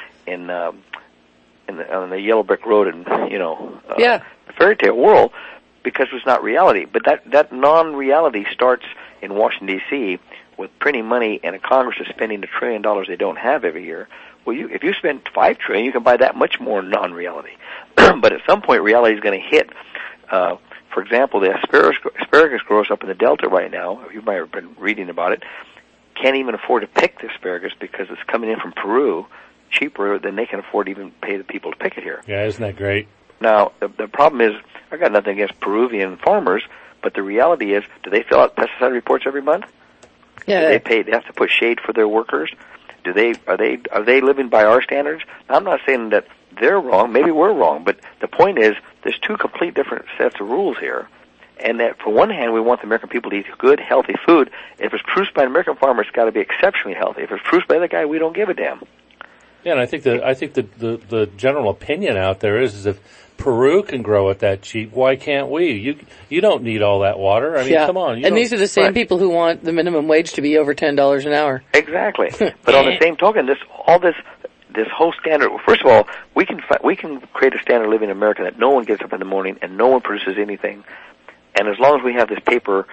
the yellow brick road and the fairy tale world, because it's not reality. But that non-reality starts in Washington D.C. with printing money, and a Congress is spending $1 trillion they don't have every year. Well, if you spend $5 trillion, you can buy that much more non-reality. But at some point, reality is going to hit. For example, the asparagus grows up in the Delta right now. You might have been reading about it. Can't even afford to pick the asparagus because it's coming in from Peru cheaper than they can afford to even pay the people to pick it here. Yeah, isn't that great? Now, the problem is, I got nothing against Peruvian farmers, but the reality is, do they fill out pesticide reports every month? Yeah. They have to put shade for their workers. Are they living by our standards? Now, I'm not saying that they're wrong. Maybe we're wrong, but the point is, there's two complete different sets of rules here. And that, for one hand, we want the American people to eat good, healthy food. If it's produced by an American farmer, it's got to be exceptionally healthy. If it's produced by the guy, we don't give a damn. Yeah, and I think the general opinion out there is if Peru can grow it that cheap, why can't we? You don't need all that water. I mean, come on. And these are the same people who want the minimum wage to be over $10 an hour. Exactly. But on the same token, this whole standard. First of all, we can create a standard of living in America that no one gets up in the morning and no one produces anything. And as long as we have this paper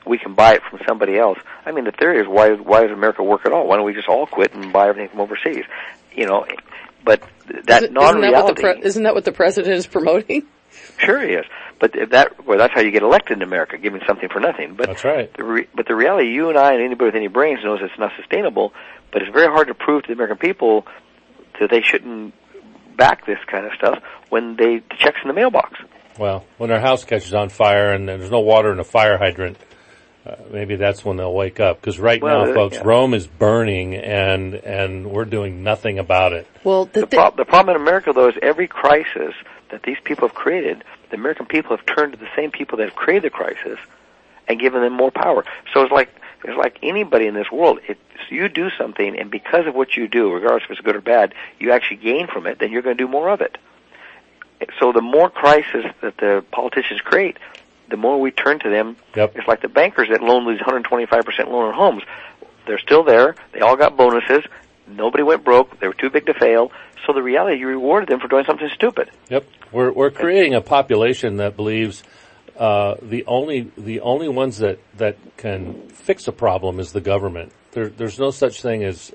we can buy it from somebody else. I mean, the theory is why does America work at all? Why don't we just all quit and buy everything from overseas? You know, but that non-reality. Isn't that what the president is promoting? Sure he is. But that's how you get elected in America, giving something for nothing. But that's right. But the reality, you and I and anybody with any brains knows it's not sustainable, but it's very hard to prove to the American people that they shouldn't back this kind of stuff when the check's in the mailbox. Well, when their house catches on fire and there's no water in a fire hydrant, maybe that's when they'll wake up. Because now, folks, Rome is burning and we're doing nothing about it. Well, the problem in America, though, is every crisis that these people have created, the American people have turned to the same people that have created the crisis and given them more power. So it's like anybody in this world. You do something, and because of what you do, regardless if it's good or bad, you actually gain from it, then you're going to do more of it. So the more crisis that the politicians create, the more we turn to them. Yep. It's like the bankers that loan these 125% loan on homes. They're still there. They all got bonuses. Nobody went broke. They were too big to fail. So the reality, you rewarded them for doing something stupid. Yep. We're creating a population that believes the only ones that can fix a problem is the government. There's no such thing as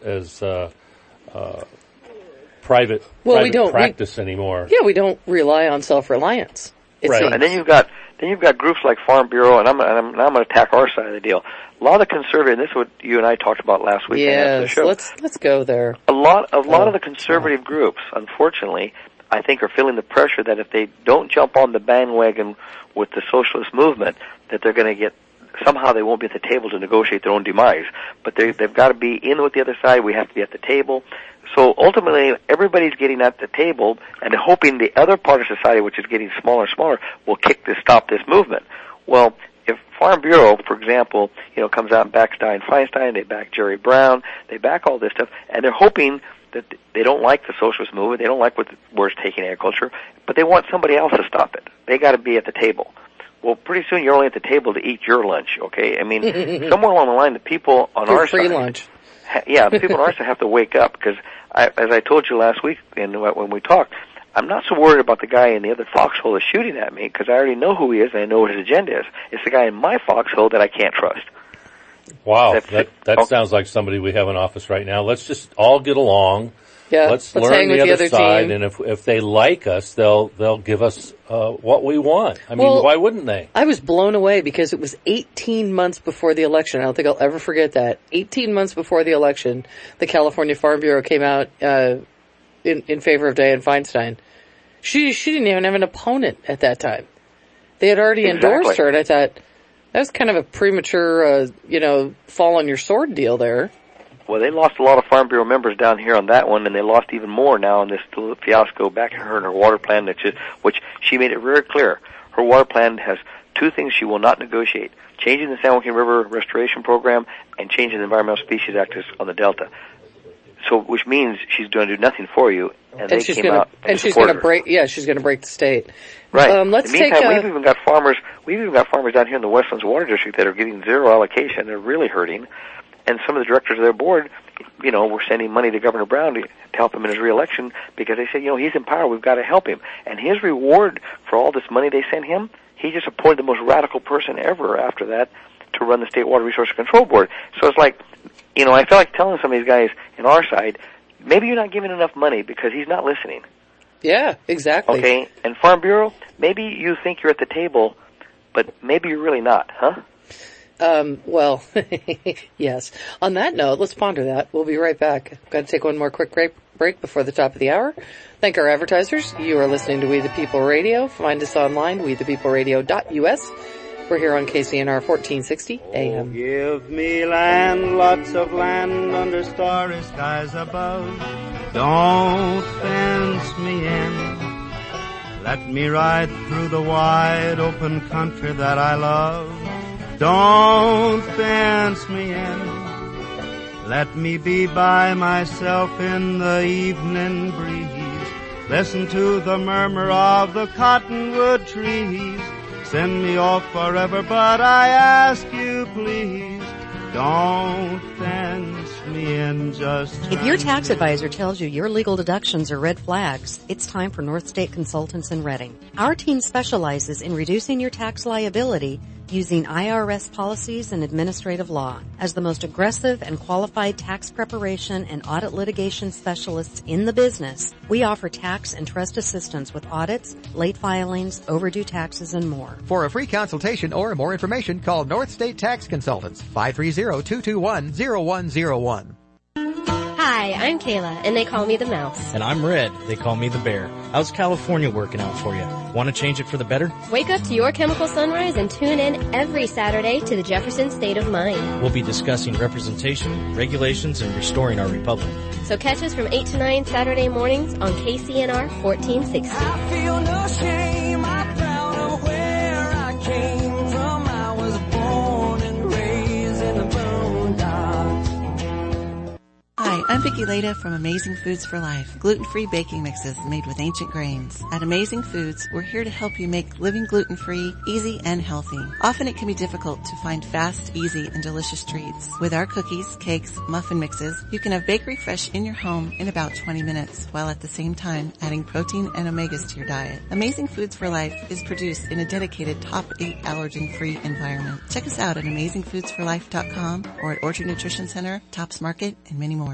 private practice anymore. Yeah, we don't rely on self-reliance. Right. And then you've got groups like Farm Bureau, and I'm going to attack our side of the deal. A lot of the conservative, and this is what you and I talked about last week. Yes, let's go there. A lot of the conservative groups, unfortunately, I think are feeling the pressure that if they don't jump on the bandwagon with the socialist movement, that they're going to get, somehow they won't be at the table to negotiate their own demise. But they've got to be in with the other side. We have to be at the table. So ultimately, everybody's getting at the table and hoping the other part of society, which is getting smaller and smaller, will stop this movement. Well, if Farm Bureau, for example, comes out and backs Dianne Feinstein, they back Jerry Brown, they back all this stuff, and they're hoping that they don't like the socialist movement, they don't like where it's taking agriculture, but they want somebody else to stop it. They got to be at the table. Well, pretty soon you're only at the table to eat your lunch, okay? I mean, somewhere along the line, the people on our free side, lunch. Yeah, the people on our side have to wake up because, as I told you last week when we talked, I'm not so worried about the guy in the other foxhole that's shooting at me because I already know who he is and I know what his agenda is. It's the guy in my foxhole that I can't trust. Wow, that sounds like somebody we have in office right now. Let's just all get along. Yeah, let's learn the other side, team. And if they like us, they'll give us what we want. I mean, why wouldn't they? I was blown away because it was 18 months before the election. I don't think I'll ever forget that. 18 months before the election, the California Farm Bureau came out in favor of Dianne Feinstein. She didn't even have an opponent at that time. They had already endorsed her, and I thought that was kind of a premature, fall on your sword deal there. Well, they lost a lot of Farm Bureau members down here on that one, and they lost even more now in this fiasco back in her and her water plan, which she made it very clear. Her water plan has two things she will not negotiate: changing the San Joaquin River Restoration Program and changing the Environmental Species Act on the Delta. So, which means she's going to do nothing for you, and they came out and she's going to break. Yeah, she's going to break the state. Right. Let's in the meantime, we've even got farmers down here in the Westlands Water District that are getting zero allocation. They're really hurting. And some of the directors of their board, were sending money to Governor Brown to help him in his reelection because they said, he's in power, we've got to help him. And his reward for all this money they sent him, he just appointed the most radical person ever after that to run the State Water Resources Control Board. So it's like, I feel like telling some of these guys in our side, maybe you're not giving enough money because he's not listening. Yeah, exactly. Okay, and Farm Bureau, maybe you think you're at the table, but maybe you're really not, huh? Well, yes. On that note, let's ponder that. We'll be right back. Got to take one more quick break before the top of the hour. Thank our advertisers. You are listening to We the People Radio. Find us online, wethepeopleradio.us. We're here on KCNR 1460 AM. Oh, give me land, lots of land under starry skies above. Don't fence me in. Let me ride through the wide open country that I love. Don't fence me in. Let me be by myself in the evening breeze. Listen to the murmur of the cottonwood trees. Send me off forever, but I ask you please, don't fence me in just If your tax advisor tells you your legal deductions are red flags, it's time for North State Consultants in Reading. Our team specializes in reducing your tax liability using IRS policies and administrative law. As the most aggressive and qualified tax preparation and audit litigation specialists in the business, we offer tax and trust assistance with audits, late filings, overdue taxes, and more. For a free consultation or more information, call North State Tax Consultants, 530-221-0101. Hi, I'm Kayla, and they call me the Mouse. And I'm Red. They call me the Bear. How's California working out for you? Want to change it for the better? Wake up to your chemical sunrise and tune in every Saturday to the Jefferson State of Mind. We'll be discussing representation, regulations, and restoring our republic. So catch us from 8 to 9 Saturday mornings on KCNR 1460. I feel no shame, I'm proud of where I came from. I was born and raised in the boondocks. Hi, I'm Vicki Leda from Amazing Foods for Life, gluten-free baking mixes made with ancient grains. At Amazing Foods, we're here to help you make living gluten-free, easy, and healthy. Often it can be difficult to find fast, easy, and delicious treats. With our cookies, cakes, muffin mixes, you can have bakery fresh in your home in about 20 minutes, while at the same time adding protein and omegas to your diet. Amazing Foods for Life is produced in a dedicated top 8 allergen-free environment. Check us out at AmazingFoodsForLife.com or at Orchard Nutrition Center, Tops Market, and many more.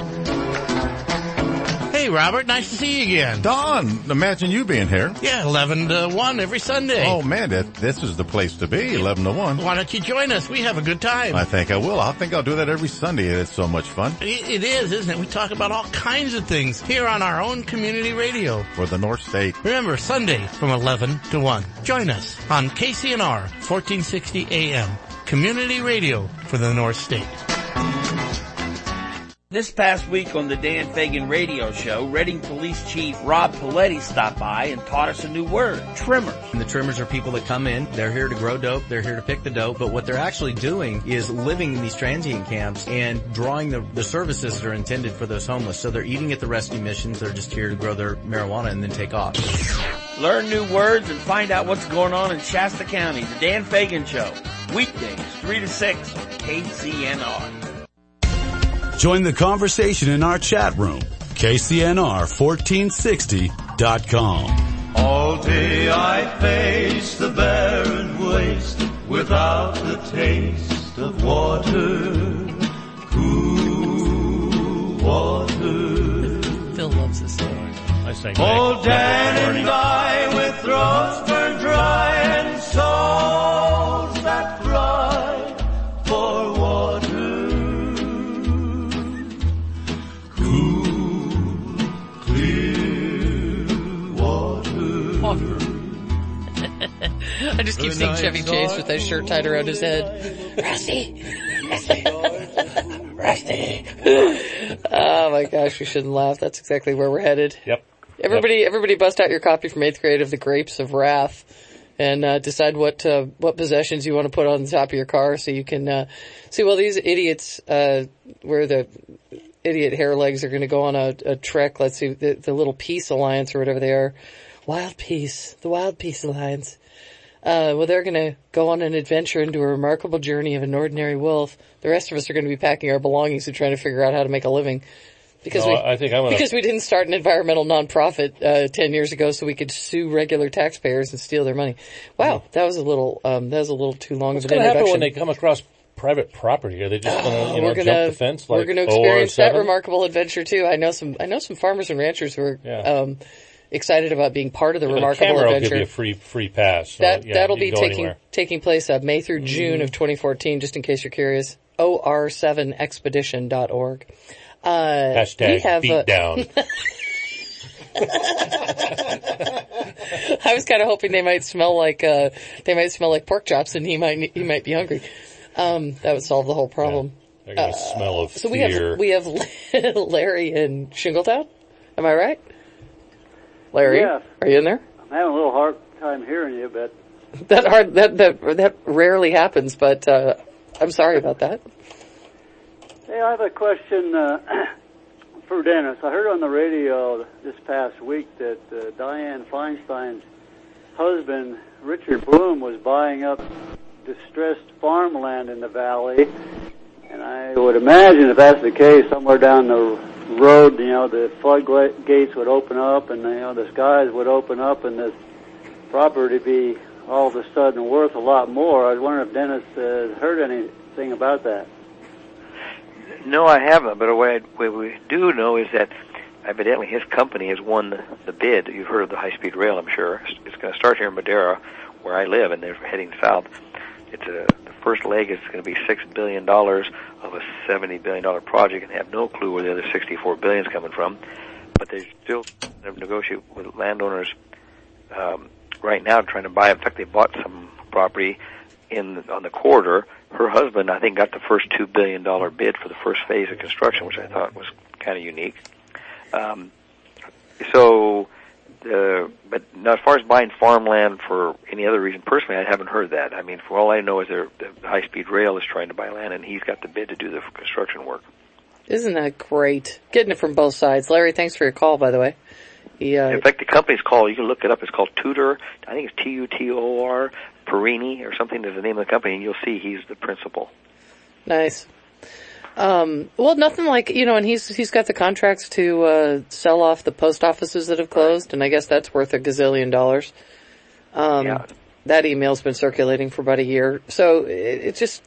Hey, Robert, nice to see you again. Don, imagine you being here. Yeah, 11 to 1 every Sunday. Oh, man, this is the place to be, 11 to 1. Why don't you join us? We have a good time. I think I will. I think I'll do that every Sunday. It's so much fun. It is, isn't it? We talk about all kinds of things here on our own community radio. For the North State. Remember, Sunday from 11 to 1. Join us on KCNR 1460 AM, community radio for the North State. This past week on the Dan Fagan Radio Show, Reading Police Chief Rob Paletti stopped by and taught us a new word, trimmers. And the trimmers are people that come in, they're here to grow dope, they're here to pick the dope, but what they're actually doing is living in these transient camps and drawing the services that are intended for those homeless. So they're eating at the rescue missions, they're just here to grow their marijuana and then take off. Learn new words and find out what's going on in Shasta County. The Dan Fagan Show, weekdays 3 to 6 on KCNR. Join the conversation in our chat room, KCNR1460.com. All day I face the barren waste without the taste of water, cool water. Phil loves this song. I sang Old Dan and I with throats burned dry and souls that cry for water. I just keep seeing Chevy Chase with that shirt tied around his head. Rusty! Rusty! Oh my gosh, we shouldn't laugh. That's exactly where we're headed. Yep. Everybody bust out your copy from 8th grade of The Grapes of Wrath and decide what possessions you want to put on the top of your car so you can see, well, these idiots where the idiot hair legs are going to go on a trek. Let's see, the Little Peace Alliance or whatever they are. Wild Peace, the Wild Peace Alliance. Well, they're going to go on an adventure into a remarkable journey of an ordinary wolf. The rest of us are going to be packing our belongings and trying to figure out how to make a living. Because we didn't start an environmental nonprofit 10 years ago so we could sue regular taxpayers and steal their money. Wow, that was a little too long of an introduction. What's going to happen when they come across private property? Are they just going to jump the fence? We're going to experience that remarkable adventure too. I know some farmers and ranchers who are excited about being part of the remarkable adventure. Will give you a free pass. So that'll be taking place May through June of 2014. Just in case you're curious, or7expedition.org. Hashtag beat down. I was kind of hoping they might smell like pork chops, and he might be hungry. That would solve the whole problem. They're going to smell of so fear. we have Larry in Shingletown. Am I right? Larry, yes. Are you in there? I'm having a little hard time hearing you, but that rarely happens. But I'm sorry about that. Hey, I have a question for Dennis. I heard on the radio this past week that Dianne Feinstein's husband, Richard Bloom, was buying up distressed farmland in the valley. And I would imagine if that's the case, somewhere down the road, the floodgates would open up and, the skies would open up and this property be all of a sudden worth a lot more. I was wondering if Dennis heard anything about that. No, I haven't. But what we do know is that evidently his company has won the bid. You've heard of the high-speed rail, I'm sure. It's going to start here in Madera, where I live, and they're heading south. The first leg is going to be $6 billion of a $70 billion project, and they have no clue where the other $64 billion is coming from. But they still negotiate with landowners right now, trying to buy. In fact, they bought some property on the corridor. Her husband, I think, got the first $2 billion bid for the first phase of construction, which I thought was kind of unique. But now, as far as buying farmland for any other reason, personally, I haven't heard that. I mean, for all I know, is the high-speed rail is trying to buy land, and he's got the bid to do the construction work. Isn't that great? Getting it from both sides. Larry, thanks for your call, by the way. In fact, the company's called, you can look it up, it's called Tudor. I think it's Tutor, Perini, or something is the name of the company, and you'll see he's the principal. Nice. Well, nothing like, and he's got the contracts to sell off the post offices that have closed, and I guess that's worth $1 gazillion. That email's been circulating for about a year. So it's just,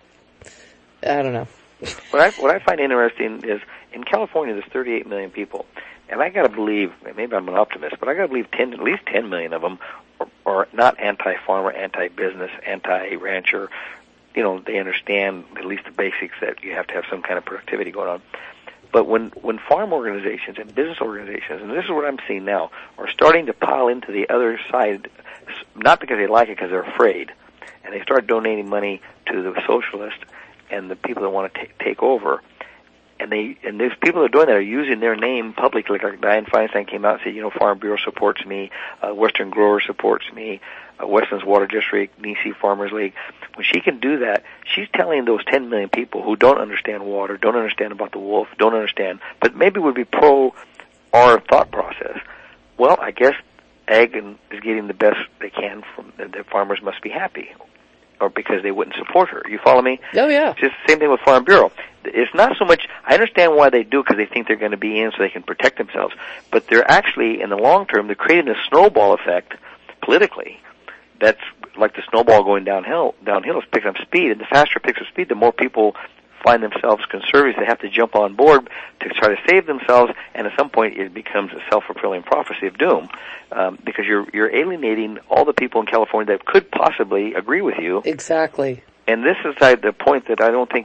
I don't know. What I find interesting is in California there's 38 million people, and I got to believe, maybe I'm an optimist, but I got to believe at least 10 million of them are not anti-farmer, anti-business, anti-rancher. They understand at least the basics that you have to have some kind of productivity going on. But when farm organizations and business organizations, and this is what I'm seeing now, are starting to pile into the other side, not because they like it, because they're afraid, and they start donating money to the socialists and the people that want to take over. And these people that are doing that are using their name publicly. Like Dianne Feinstein came out and said, Farm Bureau supports me, Western Grower supports me, Westlands Water District, Nisi Farmers League. When she can do that, she's telling those 10 million people who don't understand water, don't understand about the wolf, don't understand, but maybe would be pro our thought process. Well, I guess ag is getting the best they can from the farmers must be happy, or because they wouldn't support her. You follow me? Oh, yeah. Just the same thing with Farm Bureau. It's not so much, I understand why they do, because they think they're going to be in so they can protect themselves, but they're actually, in the long term, they're creating a snowball effect politically. That's like the snowball going downhill is picking up speed, and the faster it picks up speed, the more people find themselves conservatives. They have to jump on board to try to save themselves, and at some point it becomes a self-fulfilling prophecy of doom, because you're alienating all the people in California that could possibly agree with you. Exactly. And this is the point that I don't think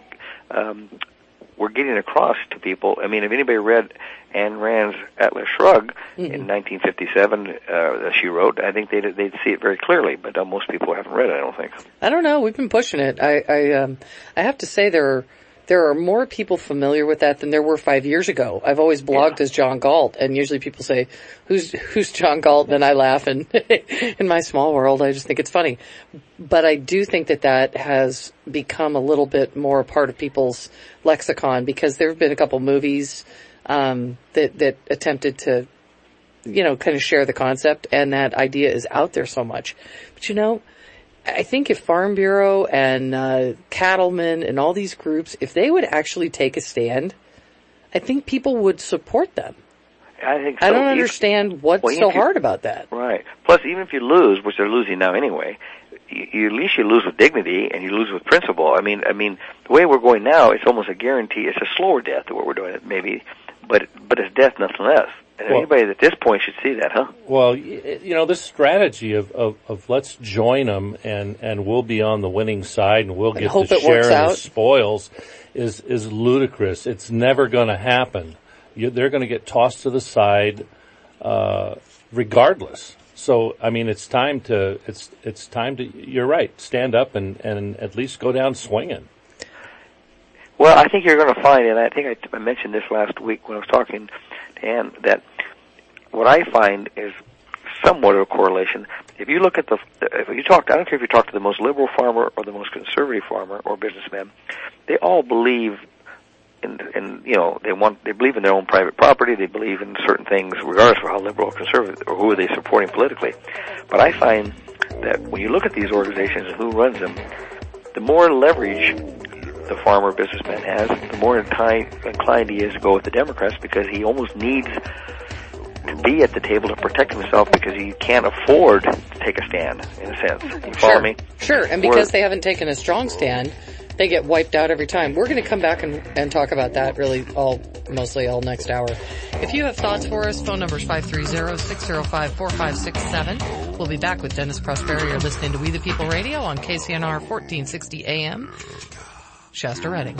we're getting across to people. I mean, if anybody read Ayn Rand's Atlas Shrugged in 1957 that she wrote, I think they'd see it very clearly, but most people haven't read it, I don't think. I don't know. We've been pushing it. I have to say there are more people familiar with that than there were 5 years ago. I've always blogged as John Galt, and usually people say, who's John Galt? And I laugh, and in my small world, I just think it's funny. But I do think that has become a little bit more a part of people's lexicon, because there have been a couple movies that attempted to, kind of share the concept, and that idea is out there so much. But I think if Farm Bureau and cattlemen and all these groups, if they would actually take a stand, I think people would support them. I think so. I don't understand what's so hard about that. Right. Plus, even if you lose, which they're losing now anyway, at least you lose with dignity and you lose with principle. I mean, the way we're going now, it's almost a guarantee. It's a slower death than what we're doing, maybe, but it's death nothing less. And anybody at this point should see that, huh? Well, this strategy of let's join them and we'll be on the winning side and we'll get to share in the spoils is ludicrous. It's never going to happen. They're going to get tossed to the side, regardless. So, I mean, it's time to, you're right, stand up and at least go down swinging. Well, I think you're going to find, and I think I mentioned this last week when I was talking to Ann, that what I find is somewhat of a correlation. If you look at if you talk, I don't care if you talk to the most liberal farmer or the most conservative farmer or businessman, they all believe in they believe in their own private property. They believe in certain things, regardless of how liberal or conservative or who are they supporting politically. But I find that when you look at these organizations and who runs them, the more leverage the farmer businessman has, the more inclined he is to go with the Democrats, because he almost needs be at the table to protect himself because he can't afford to take a stand, in a sense. You follow me? Sure, and because they haven't taken a strong stand, they get wiped out every time. We're going to come back and talk about that really mostly all next hour. If you have thoughts for us, phone number is 530-605-4567. We'll be back with Dennis Prosperi. You're listening to We the People Radio on KCNR 1460 AM, Shasta Redding.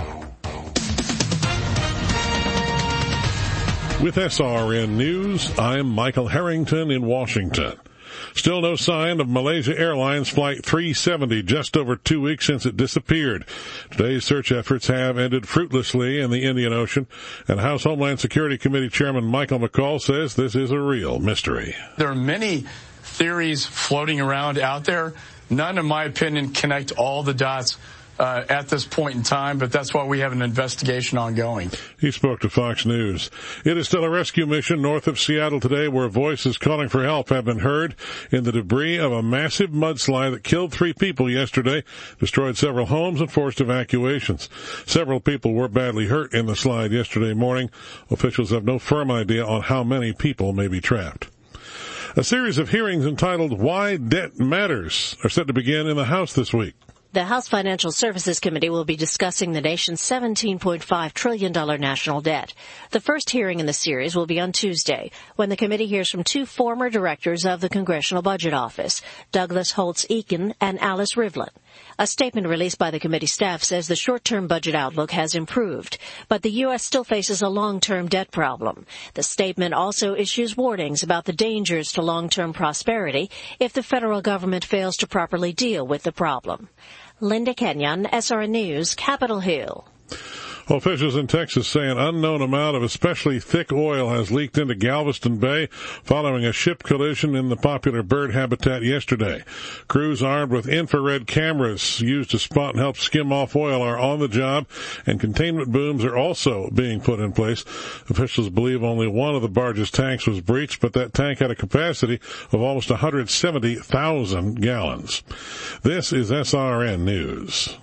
With SRN News, I'm Michael Harrington in Washington. Still no sign of Malaysia Airlines Flight 370 just over 2 weeks since it disappeared. Today's search efforts have ended fruitlessly in the Indian Ocean, and House Homeland Security Committee Chairman Michael McCall says this is a real mystery. There are many theories floating around out there. None, in my opinion, connect all the dots at this point in time, but that's why we have an investigation ongoing. He spoke to Fox News. It is still a rescue mission north of Seattle today where voices calling for help have been heard in the debris of a massive mudslide that killed 3 people yesterday, destroyed several homes, and forced evacuations. Several people were badly hurt in the slide yesterday morning. Officials have no firm idea on how many people may be trapped. A series of hearings entitled Why Debt Matters are set to begin in the House this week. The House Financial Services Committee will be discussing the nation's $17.5 trillion national debt. The first hearing in the series will be on Tuesday, when the committee hears from 2 former directors of the Congressional Budget Office, Douglas Holtz-Eakin and Alice Rivlin. A statement released by the committee staff says the short-term budget outlook has improved, but the U.S. still faces a long-term debt problem. The statement also issues warnings about the dangers to long-term prosperity if the federal government fails to properly deal with the problem. Linda Kenyon, SRN News, Capitol Hill. Officials in Texas say an unknown amount of especially thick oil has leaked into Galveston Bay following a ship collision in the popular bird habitat yesterday. Crews armed with infrared cameras used to spot and help skim off oil are on the job, and containment booms are also being put in place. Officials believe only one of the barge's tanks was breached, but that tank had a capacity of almost 170,000 gallons. This is SRN News.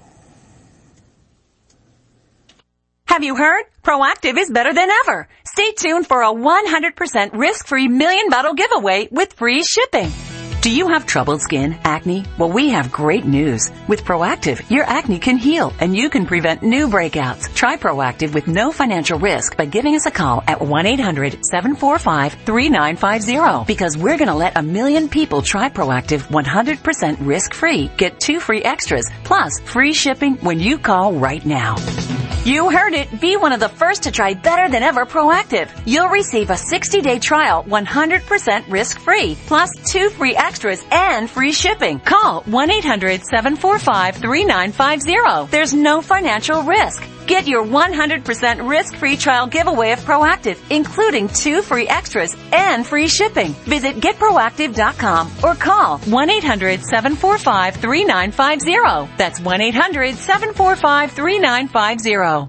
Have you heard? Proactiv is better than ever. Stay tuned for a 100% risk-free million bottle giveaway with free shipping. Do you have troubled skin, acne? Well, we have great news. With Proactiv, your acne can heal and you can prevent new breakouts. Try Proactiv with no financial risk by giving us a call at 1-800-745-3950 because we're going to let 1 million people try Proactiv 100% risk-free. Get 2 free extras plus free shipping when you call right now. You heard it. Be one of the first to try better than ever Proactiv. You'll receive a 60-day trial 100% risk-free plus 2 free extras and free shipping. Call 1-800-745-3950. There's no financial risk. Get your 100% risk-free trial giveaway of Proactiv, including 2 free extras and free shipping. Visit getproactiv.com or call 1-800-745-3950. That's 1-800-745-3950.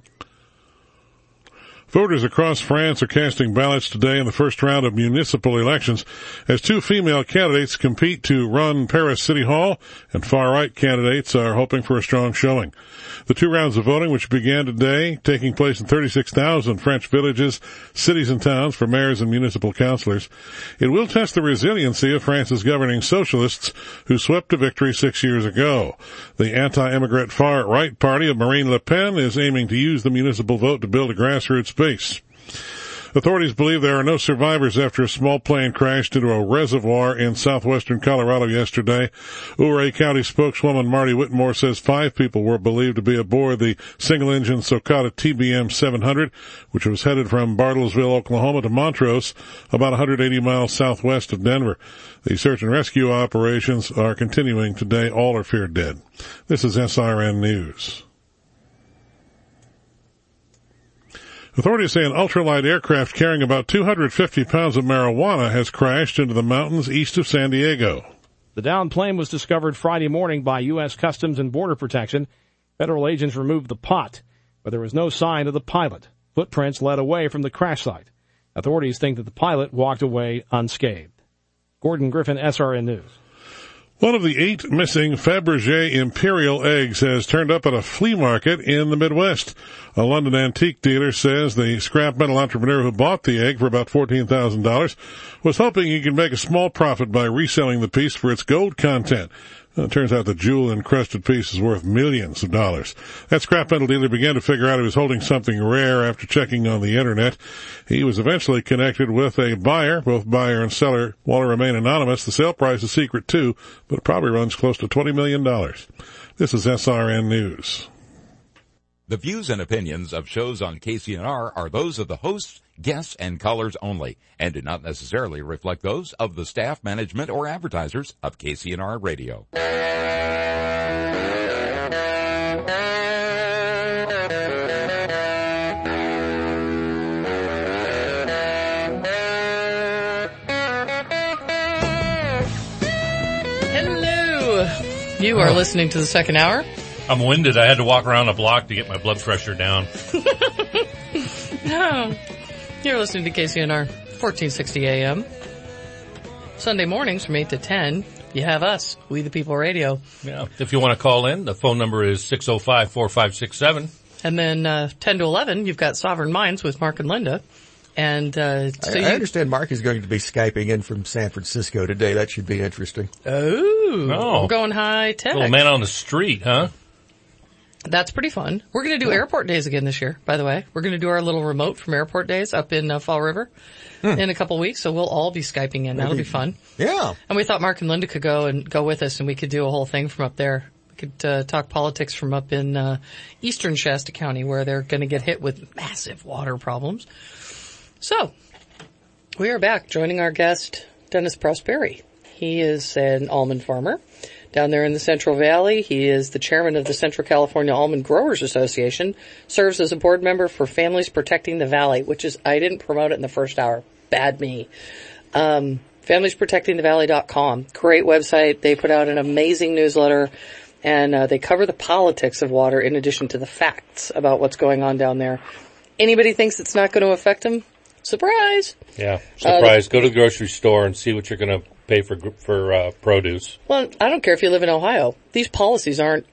Voters across France are casting ballots today in the first round of municipal elections as 2 female candidates compete to run Paris City Hall, and far-right candidates are hoping for a strong showing. The 2 rounds of voting, which began today, taking place in 36,000 French villages, cities, and towns for mayors and municipal councilors. It will test the resiliency of France's governing socialists who swept to victory 6 years ago. The anti-immigrant far-right party of Marine Le Pen is aiming to use the municipal vote to build a grassroots base. Authorities believe there are no survivors after a small plane crashed into a reservoir in southwestern Colorado yesterday. Ouray County spokeswoman Marty Whitmore says 5 people were believed to be aboard the single-engine Socata TBM 700, which was headed from Bartlesville, Oklahoma to Montrose, about 180 miles southwest of Denver. The search and rescue operations are continuing today. All are feared dead. This is SRN News. Authorities say an ultralight aircraft carrying about 250 pounds of marijuana has crashed into the mountains east of San Diego. The downed plane was discovered Friday morning by U.S. Customs and Border Protection. Federal agents removed the pot, but there was no sign of the pilot. Footprints led away from the crash site. Authorities think that the pilot walked away unscathed. Gordon Griffin, SRN News. One of the 8 missing Fabergé Imperial eggs has turned up at a flea market in the Midwest. A London antique dealer says the scrap metal entrepreneur who bought the egg for about $14,000 was hoping he could make a small profit by reselling the piece for its gold content. It turns out the jewel-encrusted piece is worth millions of dollars. That scrap metal dealer began to figure out he was holding something rare after checking on the Internet. He was eventually connected with a buyer. Both buyer and seller want to remain anonymous. The sale price is secret, too, but it probably runs close to $20 million. This is SRN News. The views and opinions of shows on KCNR are those of the hosts, guests, and callers only, and do not necessarily reflect those of the staff, management, or advertisers of KCNR Radio. Hello. You are listening to the second hour. I'm winded. I had to walk around a block to get my blood pressure down. No. You're listening to KCNR 1460 AM. Sunday mornings from 8 to 10, you have us, We the People Radio. Yeah. If you want to call in, the phone number is 605-4567. And then 10 to 11, you've got Sovereign Minds with Mark and Linda. And I understand Mark is going to be Skyping in from San Francisco today. That should be interesting. We're going high tech. Little man on the street, huh? That's pretty fun. We're going to do airport days again this year, by the way. We're going to do our little remote from airport days up in Fall River in a couple weeks, so we'll all be Skyping in. That'll be fun. Yeah. And we thought Mark and Linda could go with us, and we could do a whole thing from up there. We could talk politics from up in eastern Shasta County, where they're going to get hit with massive water problems. So, we are back joining our guest, Dennis Prosperi. He is an almond farmer down there in the Central Valley. He is the chairman of the Central California Almond Growers Association, serves as a board member for Families Protecting the Valley, which is, I didn't promote it in the first hour. Bad me. FamiliesProtectingTheValley.com. Great website. They put out an amazing newsletter, and they cover the politics of water in addition to the facts about what's going on down there. Anybody thinks it's not going to affect them? Surprise! Yeah, surprise. Go to the grocery store and see what you're going to pay for produce. Well, I don't care if you live in Ohio. These policies aren't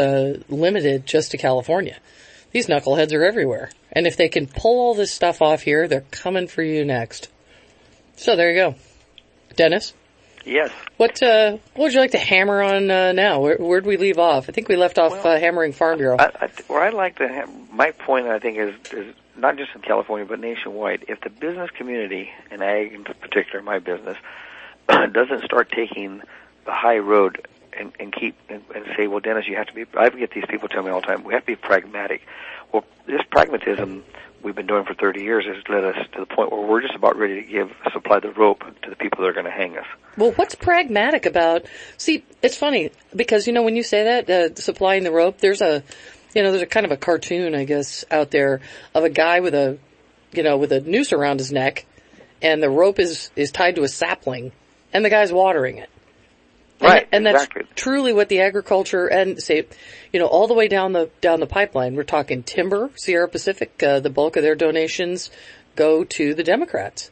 limited just to California. These knuckleheads are everywhere. And if they can pull all this stuff off here, they're coming for you next. So there you go. Dennis? Yes. What would you like to hammer on now? Where'd we leave off? I think we left off hammering Farm Bureau. Where I'd like to my point, I think, is not just in California, but nationwide. If the business community, and ag in particular, my business, doesn't start taking the high road and say, well, Dennis, you have to be, I get these people tell me all the time, we have to be pragmatic. Well, this pragmatism we've been doing for 30 years has led us to the point where we're just about ready to supply the rope to the people that are going to hang us. Well, what's pragmatic about, see, it's funny, because, when you say that, supplying the rope, there's a kind of a cartoon, I guess, out there of a guy with a noose around his neck, and the rope is tied to a sapling, and the guy's watering it. Right, and exactly. That's truly what the agriculture and all the way down the pipeline. We're talking timber, Sierra Pacific. The bulk of their donations go to the Democrats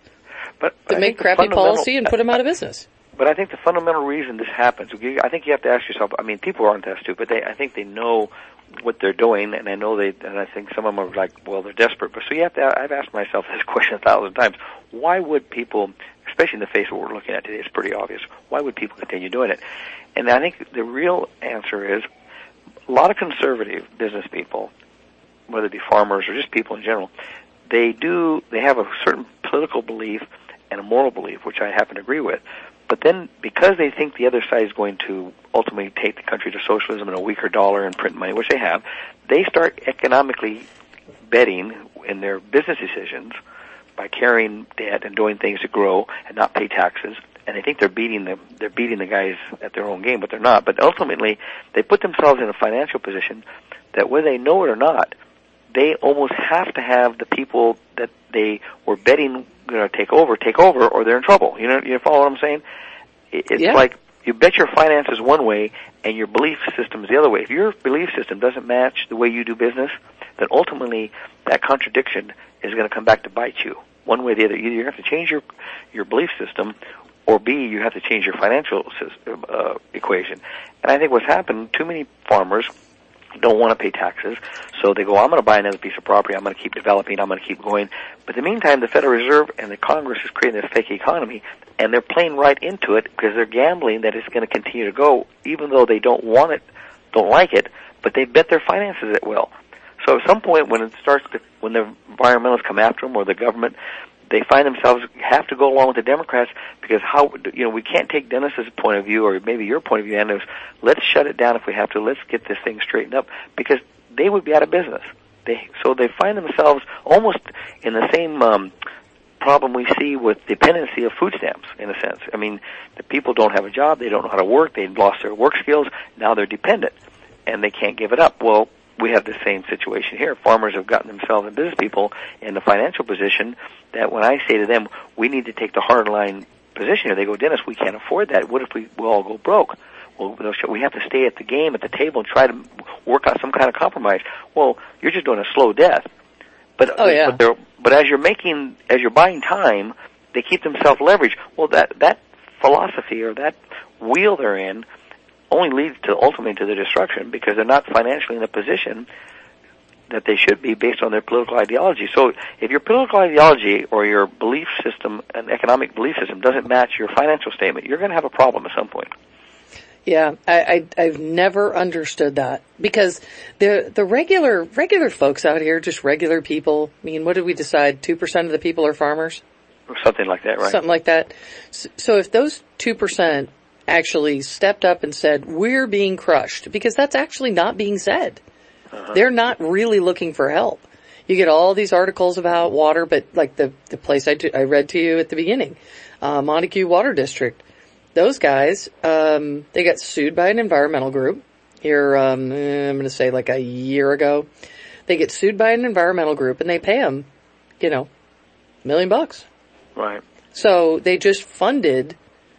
to make crappy policy and put them out of business. But I think the fundamental reason this happens, I think you have to ask yourself. I mean, people aren't that stupid. I think they know what they're doing, and I think some of them are like, well, they're desperate. But so I've asked myself this question 1,000 times: why would people, especially in the face of what we're looking at today, it's pretty obvious, why would people continue doing it? And I think the real answer is a lot of conservative business people, whether it be farmers or just people in general, they have a certain political belief and a moral belief, which I happen to agree with. But then, because they think the other side is going to ultimately take the country to socialism and a weaker dollar and print money, which they have, they start economically betting in their business decisions by carrying debt and doing things to grow and not pay taxes. And they think they're beating the guys at their own game, but they're not. But ultimately, they put themselves in a financial position that, whether they know it or not, they almost have to have the people that they were betting going to take over, or they're in trouble. You follow what I'm saying? It's like you bet your finances one way and your belief system is the other way. If your belief system doesn't match the way you do business, then ultimately that contradiction is going to come back to bite you one way or the other. Either you have to change your belief system, or B, you have to change your financial equation. And I think what's happened, too many farmers don't want to pay taxes, so they go, I'm going to buy another piece of property, I'm going to keep developing, I'm going to keep going. But in the meantime, the Federal Reserve and the Congress is creating this fake economy, and they're playing right into it because they're gambling that it's going to continue to go, even though they don't want it, don't like it, but they bet their finances it will. So at some point when when the environmentalists come after them or the government, they find themselves have to go along with the Democrats because we can't take Dennis's point of view or maybe your point of view, and let's shut it down if we have to. Let's get this thing straightened up because they would be out of business. So they find themselves almost in the same problem we see with dependency of food stamps, in a sense. I mean, the people don't have a job, they don't know how to work, they've lost their work skills, now they're dependent, and they can't give it up. Well, we have the same situation here. Farmers have gotten themselves and business people in the financial position that when I say to them, we need to take the hard line position here, they go, Dennis, we can't afford that. What if we all go broke? Well, we have to stay at the game, at the table, and try to work out some kind of compromise. Well, you're just doing a slow death. But but as you're buying time, they keep themselves leveraged. Well, that philosophy or that wheel they're in only leads ultimately to their destruction because they're not financially in a position that they should be based on their political ideology. So if your political ideology or your belief system, an economic belief system, doesn't match your financial statement, you're going to have a problem at some point. Yeah, I've never understood that because the regular folks out here, just regular people. I mean, what did we decide? 2% of the people are farmers? Or something like that, right? Something like that. So if those 2% actually stepped up and said, we're being crushed, because that's actually not being said. Uh-huh. They're not really looking for help. You get all these articles about water, but like the place I read to you at the beginning, Montague Water District, those guys, they got sued by an environmental group here, I'm going to say like a year ago. They get sued by an environmental group and they pay them, $1 million. Right. So they just funded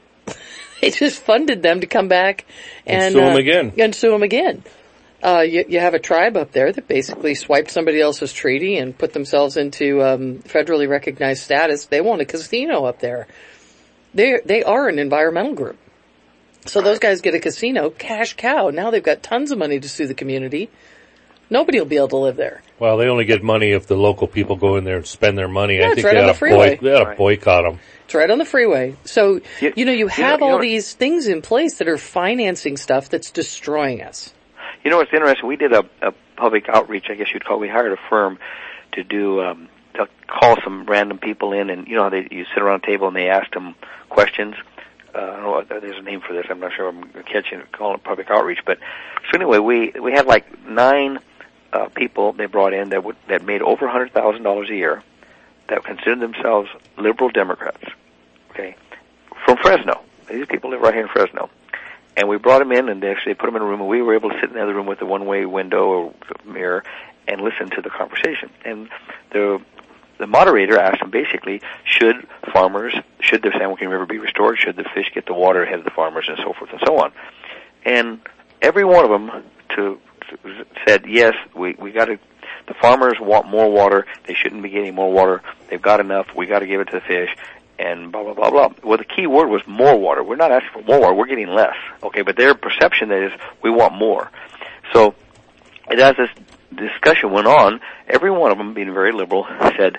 them to come back and sue them again. And sue them again. You have a tribe up there that basically swiped somebody else's treaty and put themselves into federally recognized status. They want a casino up there. They are an environmental group. So those guys get a casino, cash cow. Now they've got tons of money to sue the community. Nobody will be able to live there. Well, they only get money if the local people go in there and spend their money. Yeah, I think right they ought to boycott them. It's right on the freeway. So, you have all these things in place that are financing stuff that's destroying us. You know what's interesting? We did a public outreach, I guess you'd call it. We hired a firm to do, to call some random people in, and you know how you sit around a table and they ask them questions. I don't know what, there's a name for this. I'm not sure I'm catching it, calling it public outreach. But so anyway, we had like 9 people they brought in that made over $100,000 a year, that considered themselves liberal Democrats. Okay, from Fresno. These people live right here in Fresno. And we brought them in, and they actually put them in a room, and we were able to sit in the other room with a one-way window or mirror and listen to the conversation. And the moderator asked them basically, should the San Joaquin River be restored? Should the fish get the water ahead of the farmers, and so forth and so on? And every one of them said, yes, we got to. The farmers want more water. They shouldn't be getting more water. They've got enough. We got to give it to the fish. And blah, blah, blah, blah. Well, the key word was more water. We're not asking for more water. We're getting less. Okay, but their perception is we want more. So, as this discussion went on, every one of them, being very liberal, said,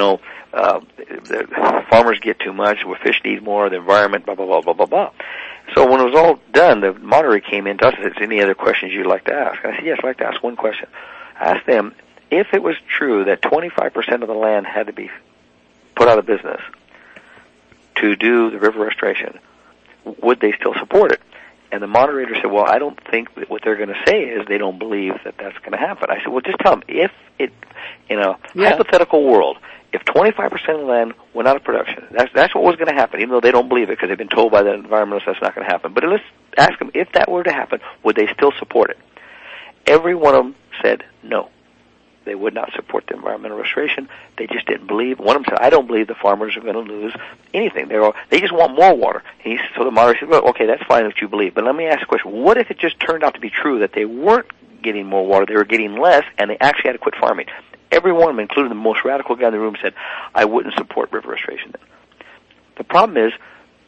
the farmers get too much, the fish need more, the environment, blah, blah, blah, blah, blah, blah. So when it was all done, the moderator came in to us and said, any other questions you'd like to ask? I said, yes, I'd like to ask one question. I asked them, if it was true that 25% of the land had to be put out of business to do the river restoration, would they still support it? And the moderator said, well, I don't think that what they're going to say is they don't believe that that's going to happen. I said, well, just tell them, if it, in a hypothetical world, if 25% of the land went out of production, that's what was going to happen, even though they don't believe it because they've been told by the environmentalists that's not going to happen. But let's ask them, if that were to happen, would they still support it? Every one of them said no. They would not support the environmental restoration. They just didn't believe. One of them said, I don't believe the farmers are going to lose anything. They just want more water. So the moderator said, well, okay, that's fine if you believe. But let me ask a question. What if it just turned out to be true that they weren't getting more water, they were getting less, and they actually had to quit farming? Every one of them, including the most radical guy in the room, said, I wouldn't support river restoration then. The problem is,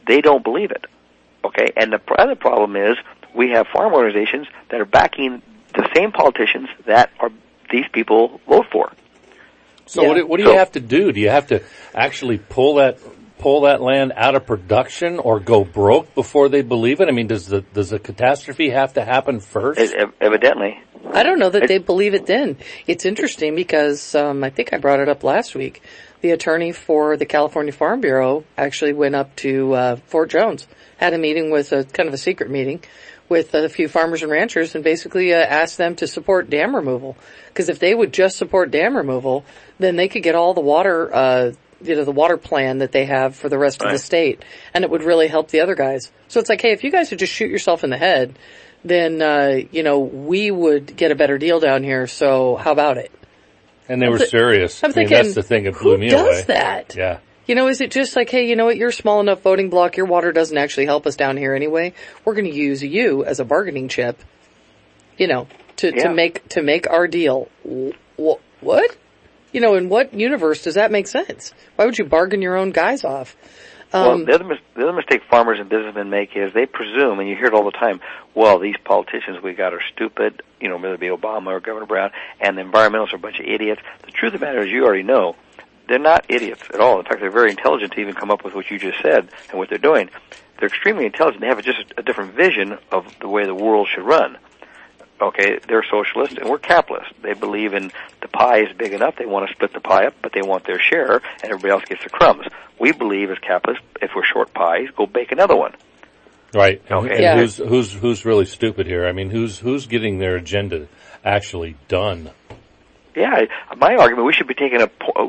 they don't believe it. Okay, and the other problem is we have farm organizations that are backing the same politicians that are these people vote for. So what do you have to do? Do you have to actually pull that land out of production or go broke before they believe it? I mean, does the catastrophe have to happen first? Evidently. I don't know that they believe it then. It's interesting because I think I brought it up last week. The attorney for the California Farm Bureau actually went up to Fort Jones, had a meeting with kind of a secret meeting with a few farmers and ranchers, and basically asked them to support dam removal. Because if they would just support dam removal, then they could get all the water, the water plan that they have for the rest of the state, and it would really help the other guys. So it's like, hey, if you guys would just shoot yourself in the head, then we would get a better deal down here. So how about it? And they were serious. I'm thinking, that's the thing that blew me away. Who does that? Yeah. Is it just like, hey, you know what, you're a small enough voting block, your water doesn't actually help us down here anyway. We're going to use you as a bargaining chip, to make our deal. What? In what universe does that make sense? Why would you bargain your own guys off? Well, the other mistake farmers and businessmen make is they presume, and you hear it all the time, well, these politicians we got are stupid, whether it be Obama or Governor Brown, and the environmentalists are a bunch of idiots. The truth of the matter is, you already know, they're not idiots at all. In fact, they're very intelligent to even come up with what you just said and what they're doing. They're extremely intelligent. They have just a different vision of the way the world should run. Okay, they're socialists and we're capitalists. They believe in the pie is big enough. They want to split the pie up, but they want their share, and everybody else gets the crumbs. We believe as capitalists, if we're short pies, go bake another one. Right. Okay. And who's really stupid here? I mean, who's getting their agenda actually done? Yeah, my argument, we should be taking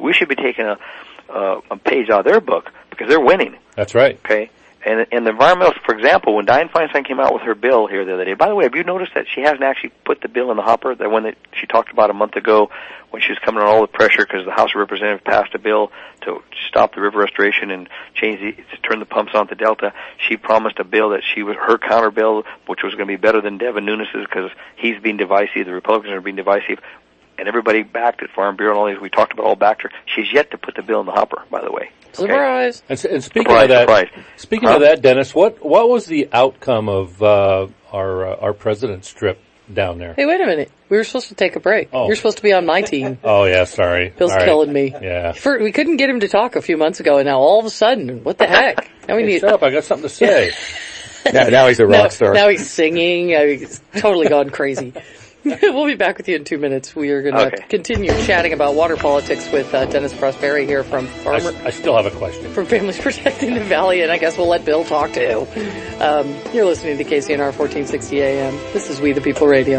a page out of their book because they're winning. That's right. Okay. And the environmentalists, for example, when Dianne Feinstein came out with her bill here the other day, by the way, have you noticed that she hasn't actually put the bill in the hopper, the one that she talked about a month ago when she was coming on all the pressure because the House of Representatives passed a bill to stop the river restoration and to turn the pumps on the Delta. She promised a bill that her counter bill, which was going to be better than Devin Nunes's because he's being divisive, the Republicans are being divisive, and everybody backed it, Farm Bureau and all these, we talked about all backed her. She's yet to put the bill in the hopper, by the way. Okay? Surprise! And speaking of that, Dennis, what was the outcome of our president's trip down there? Hey, wait a minute. We were supposed to take a break. Oh. You're supposed to be on my team. Oh, yeah, sorry. Bill's killing me. Yeah. We couldn't get him to talk a few months ago, and now all of a sudden, what the heck? Now we shut up, I got something to say. now he's a rock star. Now he's singing. He's totally gone crazy. We'll be back with you in 2 minutes. We are going to continue chatting about water politics with Dennis Prosperi here from Farmer. I still have a question. From Families Protecting the Valley, and I guess we'll let Bill talk too. You're listening to KCNR 1460 AM. This is We the People Radio.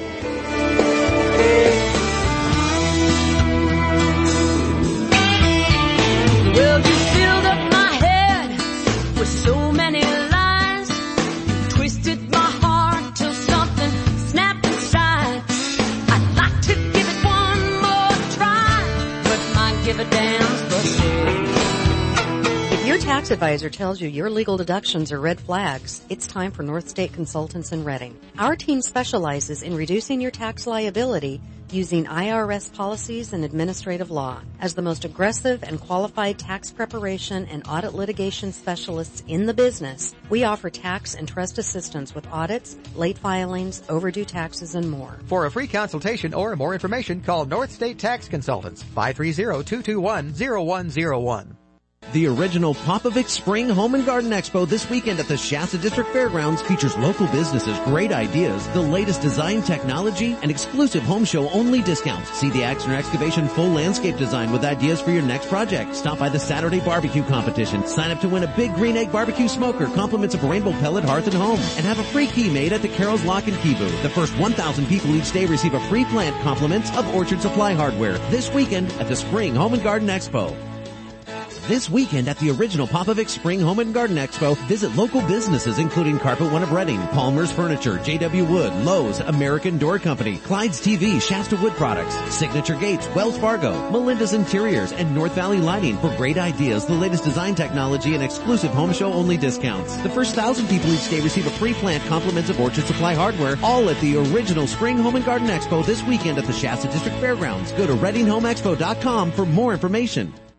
Well, you filled up my head with so many lies, twisted my heart till something snapped inside. I'd like to give it one more try, but my give a damn's busted. If your tax advisor tells you your legal deductions are red flags, it's time for North State Consultants in Reading. Our team specializes in reducing your tax liability using IRS policies and administrative law. As the most aggressive and qualified tax preparation and audit litigation specialists in the business, we offer tax and trust assistance with audits, late filings, overdue taxes, and more. For a free consultation or more information, call North State Tax Consultants, 530-221-0101. The original Popovic Spring Home and Garden Expo this weekend at the Shasta District Fairgrounds features local businesses, great ideas, the latest design technology, and exclusive home show only discounts. See the Axner Excavation full landscape design with ideas for your next project. Stop by the Saturday barbecue competition. Sign up to win a big green egg barbecue smoker, compliments of Rainbow Pellet Hearth and Home, and have a free key made at the Carol's Lock and Key booth. The first 1,000 people each day receive a free plant, compliments of Orchard Supply Hardware this weekend at the Spring Home and Garden Expo. This weekend at the original Popovic Spring Home and Garden Expo, visit local businesses including Carpet One of Reading, Palmer's Furniture, J.W. Wood, Lowe's, American Door Company, Clyde's TV, Shasta Wood Products, Signature Gates, Wells Fargo, Melinda's Interiors, and North Valley Lighting for great ideas, the latest design technology, and exclusive home show only discounts. The first 1,000 people each day receive a free plant, compliments of Orchard Supply Hardware, all at the original Spring Home and Garden Expo this weekend at the Shasta District Fairgrounds. Go to ReadingHomeExpo.com for more information.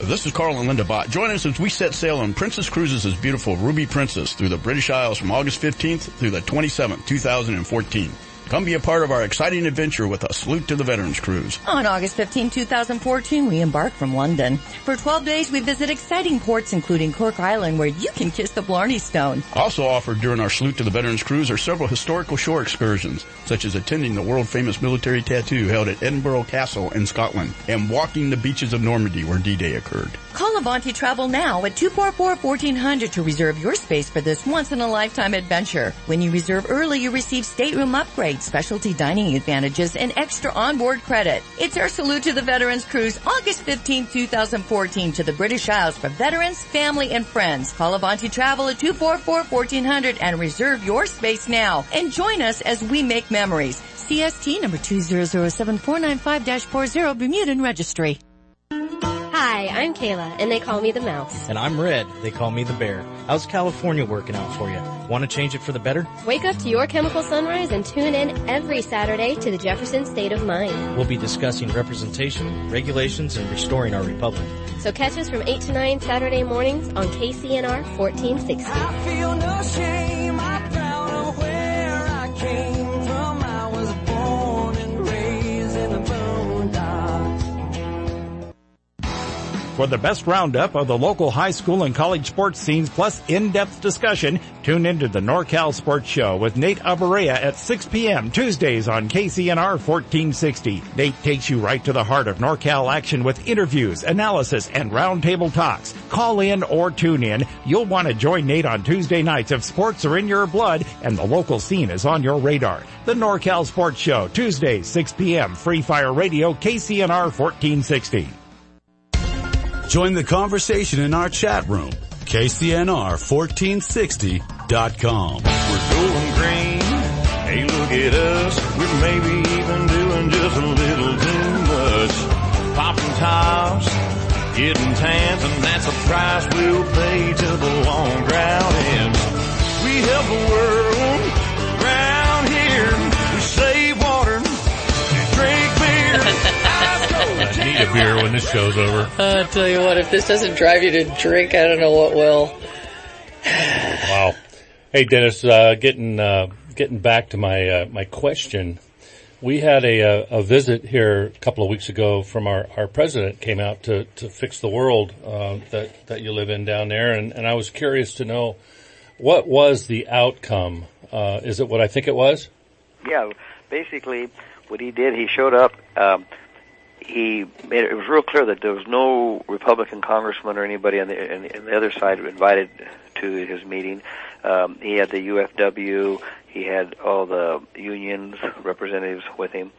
This is Carl and Linda Bott. Join us as we set sail on Princess Cruises' beautiful Ruby Princess through the British Isles from August 15th through the 27th, 2014. Come be a part of our exciting adventure with a Salute to the Veterans Cruise. On August 15, 2014, we embark from London. For 12 days, we visit exciting ports including Cork Island, where you can kiss the Blarney Stone. Also offered during our Salute to the Veterans Cruise are several historical shore excursions, such as attending the world-famous military tattoo held at Edinburgh Castle in Scotland and walking the beaches of Normandy where D-Day occurred. Call Avanti Travel now at 244-1400 to reserve your space for this once-in-a-lifetime adventure. When you reserve early, you receive stateroom upgrades, specialty dining advantages, and extra onboard credit. It's our Salute to the Veterans Cruise, August 15, 2014, to the British Isles for veterans, family, and friends. Call Avanti Travel at 244-1400 and reserve your space now. And join us as we make memories. CST number 2007495-40, Bermudan Registry. Hi, I'm Kayla, and they call me the Mouse. And I'm Red. They call me the Bear. How's California working out for you? Want to change it for the better? Wake up to your chemical sunrise and tune in every Saturday to the Jefferson State of Mind. We'll be discussing representation, regulations, and restoring our republic. So catch us from 8 to 9 Saturday mornings on KCNR 1460. I feel no shame, I'm proud of where I came from. I was born and raised in the boondocks. For the best roundup of the local high school and college sports scenes plus in-depth discussion, tune into the NorCal Sports Show with Nate Abarea at 6 p.m. Tuesdays on KCNR 1460. Nate takes you right to the heart of NorCal action with interviews, analysis, and roundtable talks. Call in or tune in. You'll want to join Nate on Tuesday nights if sports are in your blood and the local scene is on your radar. The NorCal Sports Show, Tuesdays, 6 p.m. Free Fire Radio, KCNR 1460. Join the conversation in our chat room, KCNR1460.com. We're going green. Hey, look at us. We're maybe even doing just a little too much. Popping tops, getting tans, and that's a price we'll pay till the long drought ends. We help the world around here. We save water, drink beer. I need a beer when this show's over. I'll tell you what, if this doesn't drive you to drink, I don't know what will. Wow. Hey, Dennis, getting back to my question. We had a visit here a couple of weeks ago from our president came out to fix the world, that you live in down there. And I was curious to know, what was the outcome? Is it what I think it was? Yeah, basically what he did, he showed up, he made it was real clear that there was no Republican congressman or anybody on the other side invited to his meeting. He had the UFW, he had all the unions representatives with him.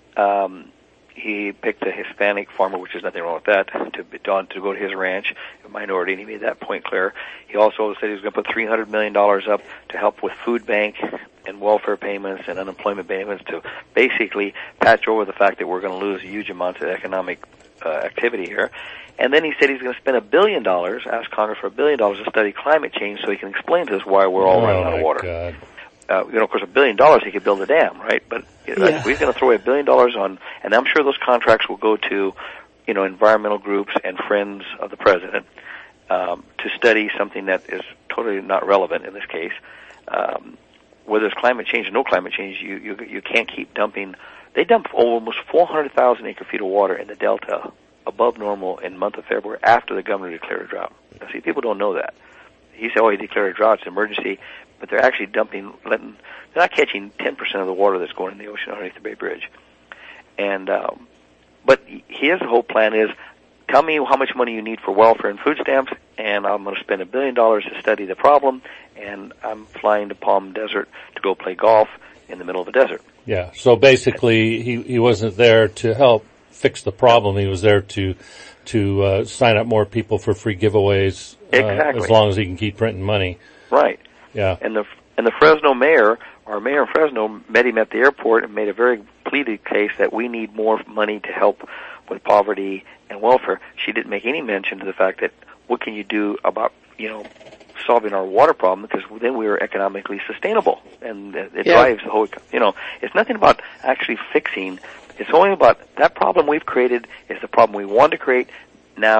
He picked a Hispanic farmer, which is nothing wrong with that, to go to his ranch, a minority, and he made that point clear. He also said he was going to put $300 million up to help with food bank and welfare payments and unemployment payments to basically patch over the fact that we're going to lose huge amounts of economic activity here. And then he said he's going to spend $1 billion, ask Congress for $1 billion to study climate change so he can explain to us why we're all running out of water. God. Of course, $1 billion he could build a dam, right? But he's going to throw $1 billion on, and I'm sure those contracts will go to, environmental groups and friends of the president to study something that is totally not relevant in this case. Whether it's climate change or no climate change, you can't keep dumping. They dump almost 400,000 acre-feet of water in the Delta above normal in the month of February after the governor declared a drought. Now, see, people don't know that. He said, he declared a drought, it's an emergency, but they're actually they're not catching 10% of the water that's going in the ocean underneath the Bay Bridge. And, but his whole plan is, tell me how much money you need for welfare and food stamps, and I'm going to spend $1 billion to study the problem, and I'm flying to Palm Desert to go play golf in the middle of a desert. Yeah, so basically he wasn't there to help fix the problem. He was there to sign up more people for free giveaways, exactly. As long as he can keep printing money. Right. Yeah. And the Fresno mayor, our mayor in Fresno, met him at the airport and made a very pleaded case that we need more money to help with poverty and welfare. She didn't make any mention to the fact that what can you do about, solving our water problem, because then we are economically sustainable, and it drives the whole, it's nothing about actually fixing. It's only about that problem we've created is the problem we want to create. Now,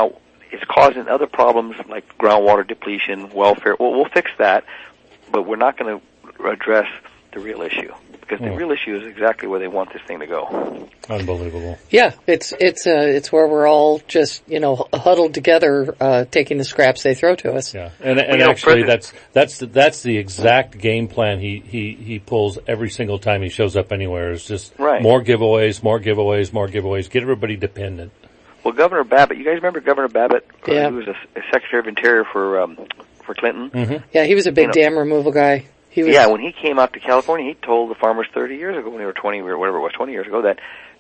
it's causing other problems like groundwater depletion, welfare. Well, we'll fix that, but we're not going to address the real issue, because the real issue is exactly where they want this thing to go. Unbelievable. Yeah, it's where we're all just, huddled together, taking the scraps they throw to us. Yeah. And actually that's the exact game plan he pulls every single time he shows up anywhere. It's just more giveaways, get everybody dependent. Well, Governor Babbitt, you guys remember Governor Babbitt? Yeah. Who was a Secretary of Interior for Clinton? Mm-hmm. Yeah, he was a big dam removal guy. Yeah, when he came out to California, he told the farmers 30 years ago, when they were 20 or whatever it was, 20 years ago, that,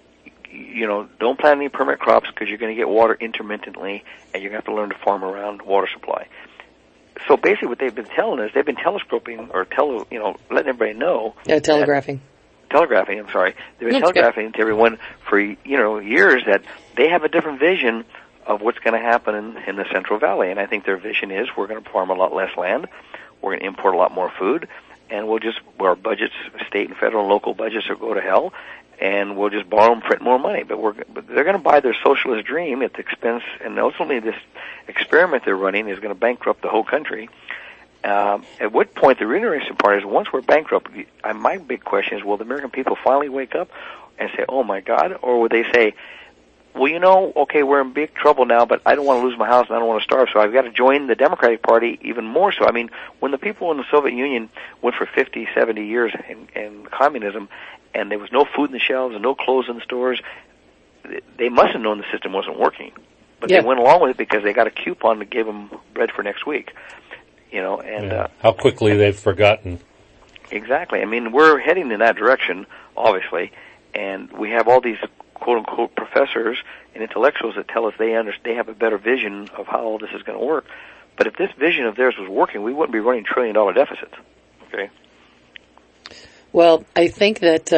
don't plant any permanent crops because you're going to get water intermittently, and you're going to have to learn to farm around water supply. So basically what they've been telling us, they've been telescoping or letting everybody know. Yeah, telegraphing. I'm sorry. They've been telegraphing to everyone for, years that they have a different vision of what's going to happen in the Central Valley. And I think their vision is we're going to farm a lot less land, we're going to import a lot more food, and our budgets, state and federal and local budgets, will go to hell, and we'll just borrow and print more money. But they're going to buy their socialist dream at the expense, and ultimately this experiment they're running is going to bankrupt the whole country. At what point, the really interesting part is, once we're bankrupt, my big question is, will the American people finally wake up and say, oh my God, or will they say, well, okay, we're in big trouble now, but I don't want to lose my house and I don't want to starve, so I've got to join the Democratic Party even more so. I mean, when the people in the Soviet Union went for 50, 70 years in communism, and there was no food in the shelves and no clothes in the stores, they must have known the system wasn't working. But they went along with it because they got a coupon that gave them bread for next week. How quickly they've forgotten. Exactly. I mean, we're heading in that direction, obviously, and we have all these quote-unquote professors and intellectuals that tell us they have a better vision of how all this is going to work. But if this vision of theirs was working, we wouldn't be running trillion-dollar deficits. Okay? Well, I think that,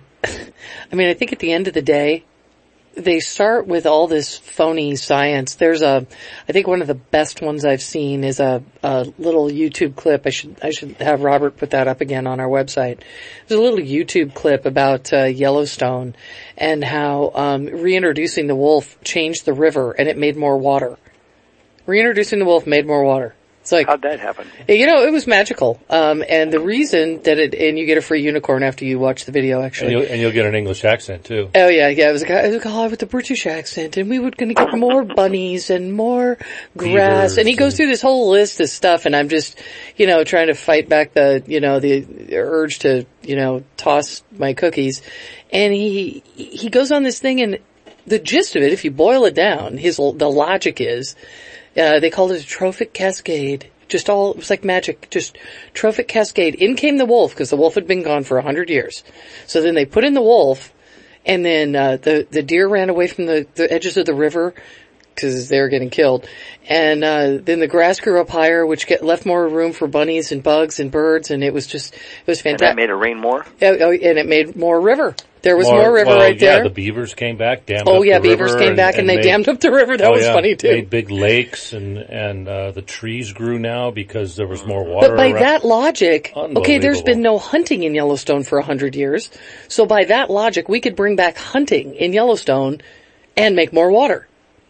I think at the end of the day, they start with all this phony science. There's I think one of the best ones I've seen is a little YouTube clip. I should have Robert put that up again on our website. There's a little YouTube clip about Yellowstone and how reintroducing the wolf changed the river and it made more water. Reintroducing the wolf made more water. It's like, how'd that happen? It was magical. And the reason that and you get a free unicorn after you watch the video, actually. And you'll get an English accent, too. Oh, yeah. It was a guy with a British accent, and we were going to get more bunnies and more grass. Beavers, and he goes through this whole list of stuff, and I'm just, trying to fight back the urge to, toss my cookies. And he goes on this thing, and the gist of it, if you boil it down, the logic is, they called it a trophic cascade. It was like magic. Just trophic cascade. In came the wolf, because the wolf had been gone for 100 years. So then they put in the wolf, and then, the deer ran away from the edges of the river, because they were getting killed. And, then the grass grew up higher, which left more room for bunnies and bugs and birds, and it was fantastic. And that made it rain more? And it made more river. There was more river right there. Yeah, the beavers came back, dammed up the river. Beavers came back and they dammed up the river. That was funny too. Made big lakes and the trees grew now because there was more water. But by that logic, okay, there's been no hunting in Yellowstone for 100 years. So by that logic, we could bring back hunting in Yellowstone and make more water.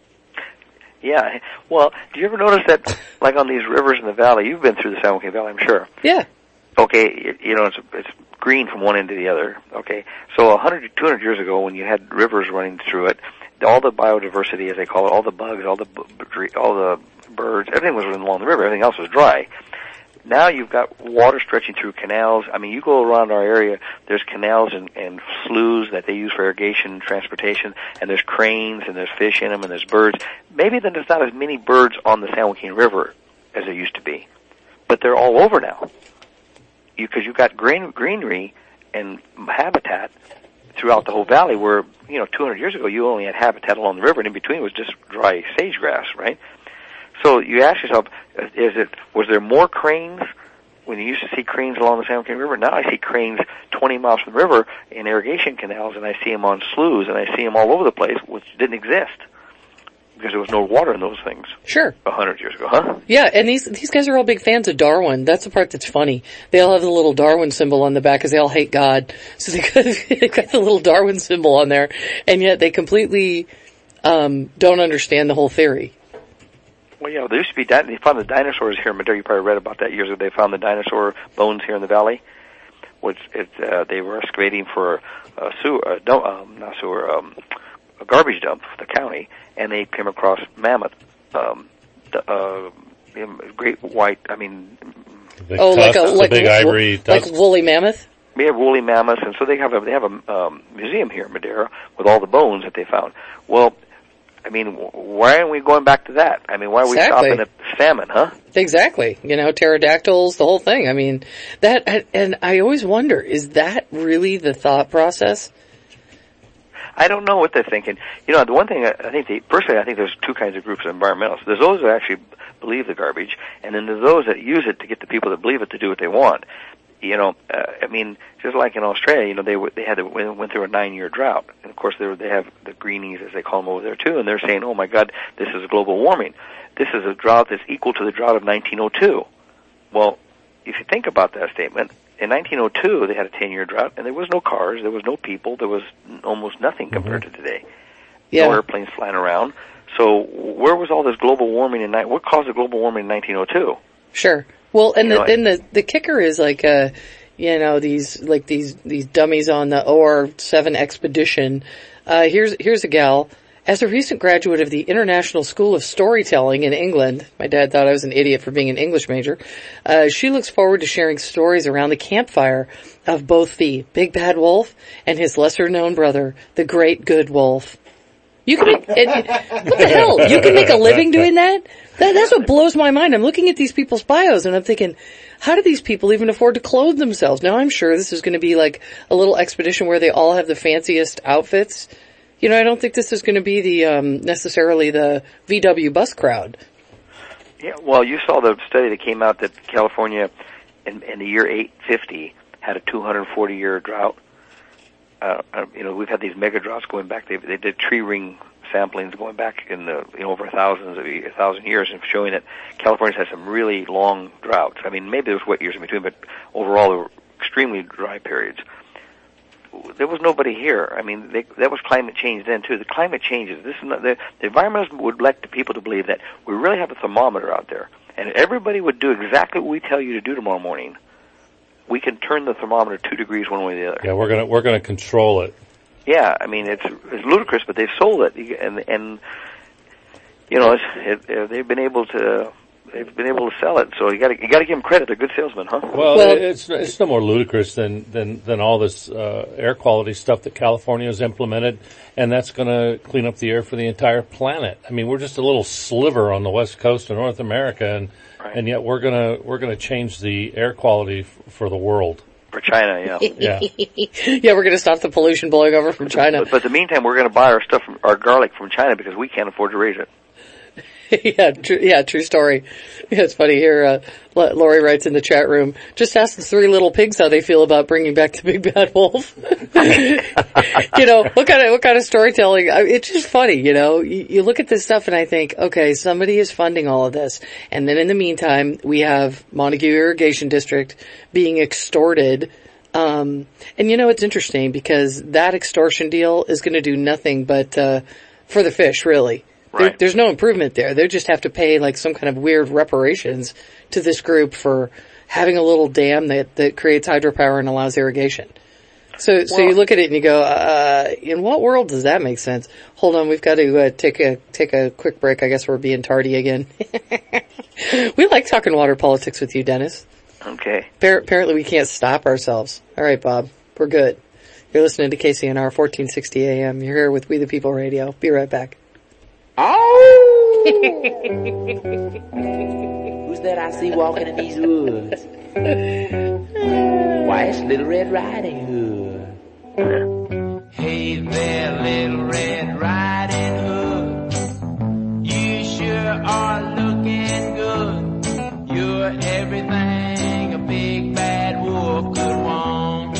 Yeah. Well, do you ever notice that, like on these rivers in the valley, you've been through the San Joaquin Valley, I'm sure. Yeah. Okay, it's green from one end to the other. Okay, so 100, 200 years ago, when you had rivers running through it, all the biodiversity, as they call it, all the bugs, all the birds, everything was along the river. Everything else was dry. Now you've got water stretching through canals. I mean, you go around our area, there's canals and sloughs that they use for irrigation and transportation, and there's cranes, and there's fish in them, and there's birds. Maybe then there's not as many birds on the San Joaquin River as there used to be, but they're all over now. Because you've got greenery and habitat throughout the whole valley where, 200 years ago you only had habitat along the river, and in between was just dry sage grass, right? So you ask yourself, was there more cranes when you used to see cranes along the San Joaquin River? Now I see cranes 20 miles from the river in irrigation canals, and I see them on sloughs, and I see them all over the place, which didn't exist because there was no water in those things. Sure. 100 years ago, huh? Yeah, and these guys are all big fans of Darwin. That's the part that's funny. They all have the little Darwin symbol on the back because they all hate God. So they got the little Darwin symbol on there, and yet they completely don't understand the whole theory. Well, yeah, there used to be, they found the dinosaurs here in Madera. You probably read about that years ago. They found the dinosaur bones here in the valley, which they were excavating for a garbage dump for the county, and they came across mammoth, great white, I mean... like big ivory tusks. Like woolly mammoth? We have woolly mammoths, and so they have a museum here in Madera with all the bones that they found. Well, I mean, why aren't we going back to that? I mean, why are we stopping at salmon, huh? Exactly. You know, pterodactyls, the whole thing. I mean, that, and I always wonder, is that really the thought process? I don't know what they're thinking. You know, the one thing I think personally, I think there's two kinds of groups of environmentalists. There's those that actually believe the garbage, and then there's those that use it to get the people that believe it to do what they want. You know, I mean, just like in Australia, you know, they went through a 9-year drought, and of course they have the greenies, as they call them, over there too, and they're saying, "Oh my God, this is global warming. This is a drought that's equal to the drought of 1902." Well, if you think about that statement, in 1902 they had a 10-year drought, and there was no cars, there was no people, there was almost nothing compared to today. Yeah. No airplanes flying around. So where was all this global warming what caused the global warming in 1902? Sure. Well, and the kicker is like, you know, these dummies on the OR-7 expedition. Here's a gal. As a recent graduate of the International School of Storytelling in England, my dad thought I was an idiot for being an English major, she looks forward to sharing stories around the campfire of both the Big Bad Wolf and his lesser-known brother, the Great Good Wolf. You can make, what the hell? You can make a living doing that? That's what blows my mind. I'm looking at these people's bios and I'm thinking, how do these people even afford to clothe themselves? Now I'm sure this is going to be like a little expedition where they all have the fanciest outfits. You know, I don't think this is going to be the, necessarily the VW bus crowd. Yeah, well, you saw the study that came out that California in the year 850 had a 240-year drought. You know, we've had these mega droughts going back. They did tree ring samplings going back in the over 1,000 years, and showing that California's had some really long droughts. I mean, maybe there was wet years in between, but overall there were extremely dry periods. There was nobody here. I mean, that was climate change then too. The climate changes. This is not, the environmentalists would like the people to believe that we really have a thermometer out there, and everybody would do exactly what we tell you to do tomorrow morning. We can turn the thermometer 2 degrees one way or the other. Yeah, we're gonna control it. Yeah, I mean it's ludicrous, but they've sold it, and you know they've been able to sell it. So you got to give them credit. They're good salesmen, huh? Well, it's no more ludicrous than all this air quality stuff that California has implemented, and that's going to clean up the air for the entire planet. I mean, we're just a little sliver on the west coast of North America, and yet we're gonna change the air quality for the world. For China, yeah. Yeah, we're going to stop the pollution blowing over from China. But in the meantime, we're going to buy our garlic from China because we can't afford to raise it. True story. Yeah, it's funny here. Lori writes in the chat room, just ask the 3 little pigs how they feel about bringing back the Big Bad Wolf. You know, what kind of storytelling? It's just funny, you know. You look at this stuff and I think, okay, somebody is funding all of this. And then in the meantime, we have Montague Irrigation District being extorted. And you know, it's interesting because that extortion deal is going to do nothing but, for the fish, really. Right. There's no improvement there. They just have to pay like some kind of weird reparations to this group for having a little dam that creates hydropower and allows irrigation. So you look at it and you go, in what world does that make sense? Hold on, we've got to take a quick break. I guess we're being tardy again. We like talking water politics with you, Dennis. Okay. Apparently we can't stop ourselves. All right, Bob, we're good. You're listening to KCNR 1460 AM. You're here with We the People Radio. Be right back. Oh! Who's that I see walking in these woods? Why, it's Little Red Riding Hood. Hey there, Little Red Riding Hood. You sure are looking good. You're everything a big bad wolf could want.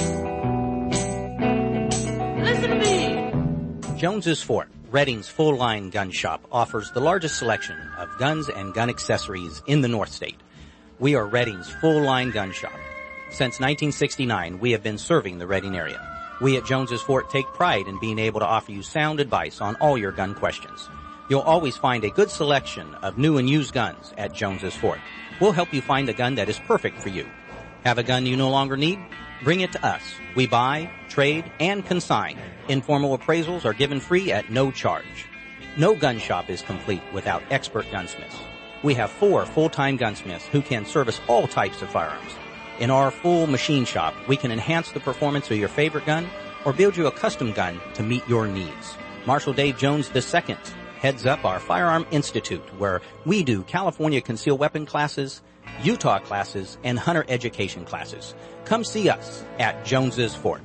Listen to me. Jones's Fort, Redding's full-line gun shop, offers the largest selection of guns and gun accessories in the North State. We are Redding's full-line gun shop. Since 1969, we have been serving the Redding area. We at Jones's Fort take pride in being able to offer you sound advice on all your gun questions. You'll always find a good selection of new and used guns at Jones's Fort. We'll help you find a gun that is perfect for you. Have a gun you no longer need? Bring it to us. We buy, trade, and consign. Informal appraisals are given free at no charge. No gun shop is complete without expert gunsmiths. We have 4 full-time gunsmiths who can service all types of firearms. In our full machine shop, we can enhance the performance of your favorite gun or build you a custom gun to meet your needs. Marshal Dave Jones II heads up our Firearm Institute, where we do California concealed weapon classes, Utah classes, and hunter education classes. Come see us at Jones's Fort.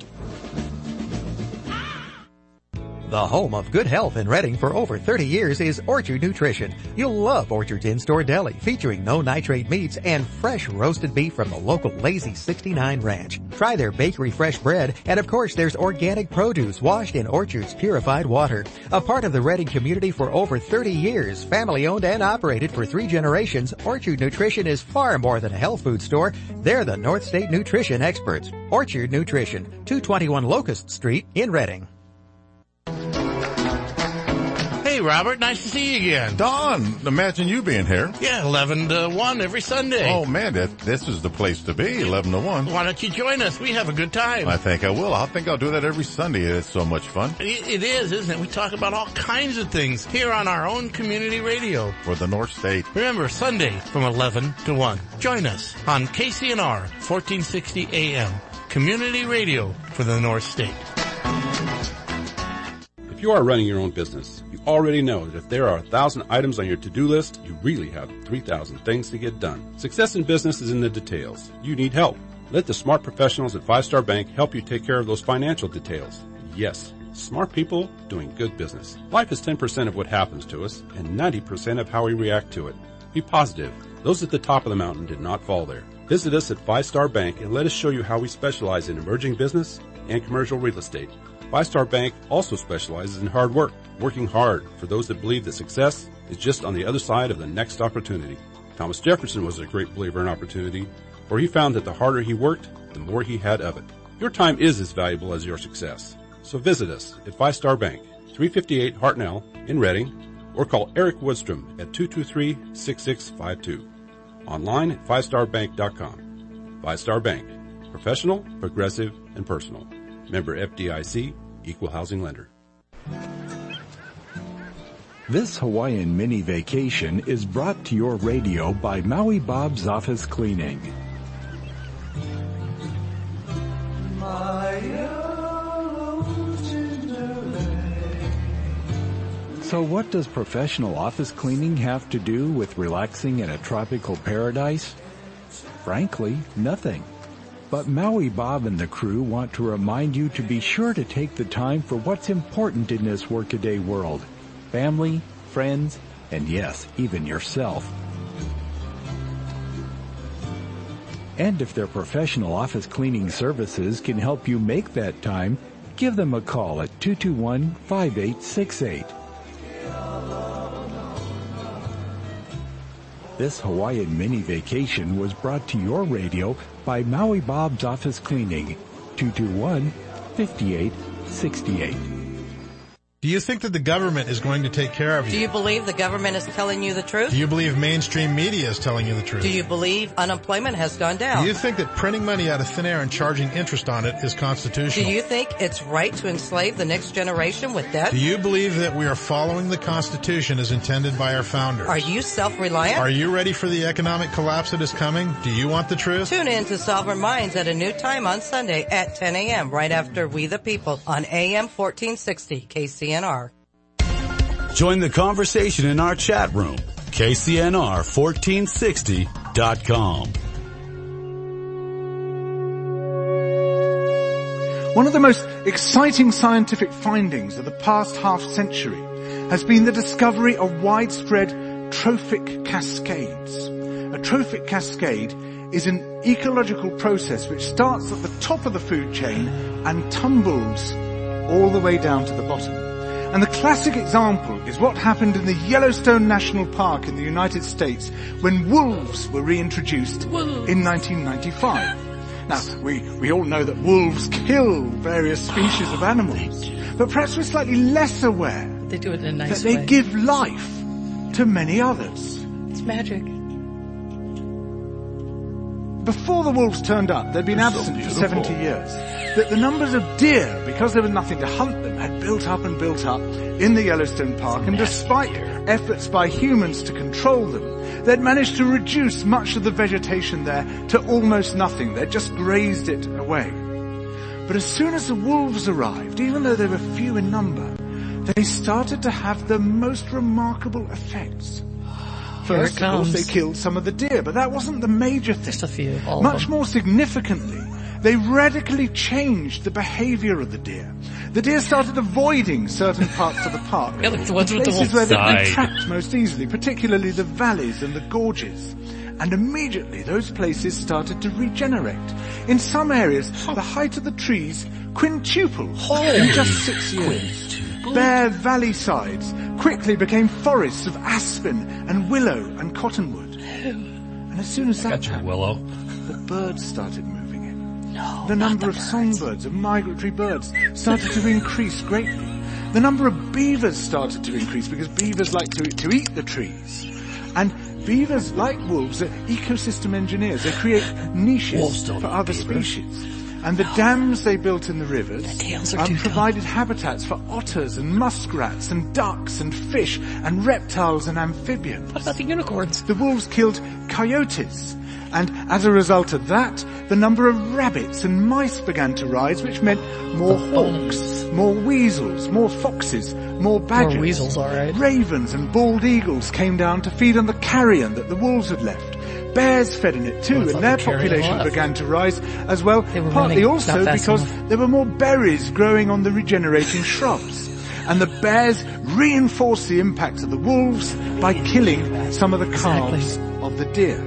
The home of good health in Reading for over 30 years is Orchard Nutrition. You'll love Orchard's in-store deli featuring no nitrate meats and fresh roasted beef from the local Lazy 69 Ranch. Try their bakery fresh bread, and of course there's organic produce washed in Orchard's purified water. A part of the Reading community for over 30 years, family owned and operated for 3 generations, Orchard Nutrition is far more than a health food store. They're the North State nutrition experts. Orchard Nutrition, 221 Locust Street in Reading. Hey, Robert, nice to see you again. Don, imagine you being here. Yeah, 11 to 1 every Sunday. Oh, man, this is the place to be, 11 to 1. Why don't you join us? We have a good time. I think I will. I think I'll do that every Sunday. It's so much fun. It is, isn't it? We talk about all kinds of things here on our own community radio. For the North State. Remember, Sunday from 11 to 1. Join us on KCNR 1460 AM. Community radio for the North State. If you are running your own business, you already know that if there are 1,000 items on your to-do list, you really have 3,000 things to get done. Success in business is in the details. You need help. Let the smart professionals at 5 Star Bank help you take care of those financial details. Yes, smart people doing good business. Life is 10% of what happens to us and 90% of how we react to it. Be positive. Those at the top of the mountain did not fall there. Visit us at 5 Star Bank and let us show you how we specialize in emerging business and commercial real estate. 5 Star Bank also specializes in hard work, working hard for those that believe that success is just on the other side of the next opportunity. Thomas Jefferson was a great believer in opportunity, for he found that the harder he worked, the more he had of it. Your time is as valuable as your success. So visit us at 5 Star Bank, 358 Hartnell in Reading, or call Eric Woodstrom at 223-6652. Online at 5starbank.com. 5 Star Bank. Professional, progressive, and personal. Member FDIC, Equal Housing Lender. This Hawaiian mini vacation is brought to your radio by Maui Bob's Office Cleaning. So what does professional office cleaning have to do with relaxing in a tropical paradise? Frankly, nothing. But Maui Bob and the crew want to remind you to be sure to take the time for what's important in this workaday world. Family, friends, and yes, even yourself. And if their professional office cleaning services can help you make that time, give them a call at 221-5868. This Hawaiian mini vacation was brought to your radio by Maui Bob's Office Cleaning, 221-5868. Do you think that the government is going to take care of you? Do you believe the government is telling you the truth? Do you believe mainstream media is telling you the truth? Do you believe unemployment has gone down? Do you think that printing money out of thin air and charging interest on it is constitutional? Do you think it's right to enslave the next generation with debt? Do you believe that we are following the Constitution as intended by our founders? Are you self-reliant? Are you ready for the economic collapse that is coming? Do you want the truth? Tune in to Sovereign Minds at a new time on Sunday at 10 a.m. right after We the People on AM 1460 KCNR. Join the conversation in our chat room, KCNR1460.com. One of the most exciting scientific findings of the past half century has been the discovery of widespread trophic cascades. A trophic cascade is an ecological process which starts at the top of the food chain and tumbles all the way down to the bottom. And the classic example is what happened in the Yellowstone National Park in the United States when wolves were reintroduced in 1995. Now, we all know that wolves kill various species of animals, but perhaps we're slightly less aware They do it in a nice that way. they give life to many others. It's magic. Before the wolves turned up, they'd been absent for 70 years. That the numbers of deer, because there was nothing to hunt them, had built up and built up in the Yellowstone Park, and despite efforts by humans to control them, they'd managed to reduce much of the vegetation there to almost nothing. They'd just grazed it away. But as soon as the wolves arrived, even though they were few in number, they started to have the most remarkable effects. First, of course, they killed some of the deer, but that wasn't the major thing. Just a few. Much more significantly, they radically changed the behavior of the deer. The deer started avoiding certain parts of the park, Yeah, like the ones with the places where they wolves. could trapped most easily, particularly the valleys and the gorges. And immediately those places started to regenerate. In some areas, the height of the trees quintupled in just 6 years. Bare valley sides quickly became forests of aspen and willow and cottonwood. And as soon as that happened, the birds started moving in. The number of songbirds, of migratory birds, started to increase greatly. The number of beavers started to increase because beavers like to eat the trees. And beavers, like wolves, are ecosystem engineers. They create niches for other species. And the dams they built in the rivers provided habitats for otters and muskrats and ducks and fish and reptiles and amphibians. What about the unicorns? The wolves killed coyotes. And as a result of that, the number of rabbits and mice began to rise, which meant more hawks, more weasels, more foxes, more badgers. More weasels, all right. Ravens and bald eagles came down to feed on the carrion that the wolves had left. Bears fed in it too, and their population began to rise as well, partly also because there were more berries growing on the regenerating shrubs. And the bears reinforced the impact of the wolves by killing some of the calves of the deer.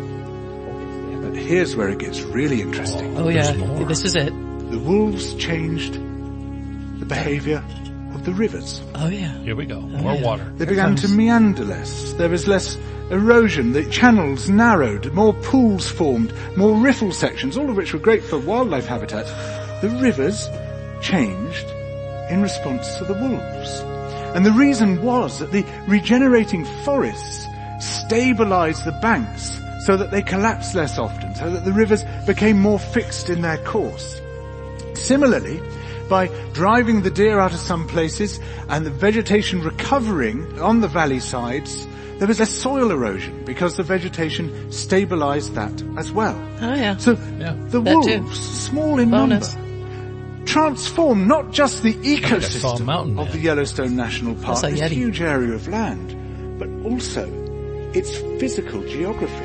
But here's where it gets really interesting. Oh yeah, this is it. The wolves changed the behavior of the rivers. Oh yeah. Here we go. More water. They began to meander less. There was less erosion. The channels narrowed. More pools formed. More riffle sections, all of which were great for wildlife habitats. The rivers changed in response to the wolves. And the reason was that the regenerating forests stabilized the banks so that they collapsed less often, so that the rivers became more fixed in their course. Similarly, by driving the deer out of some places and the vegetation recovering on the valley sides, there was less soil erosion because the vegetation stabilized that as well. Oh yeah. So the that wolves, too. small in Bonus. number, transformed not just the ecosystem of the Yellowstone National Park, That's a this Yeti. huge area of land, but also its physical geography.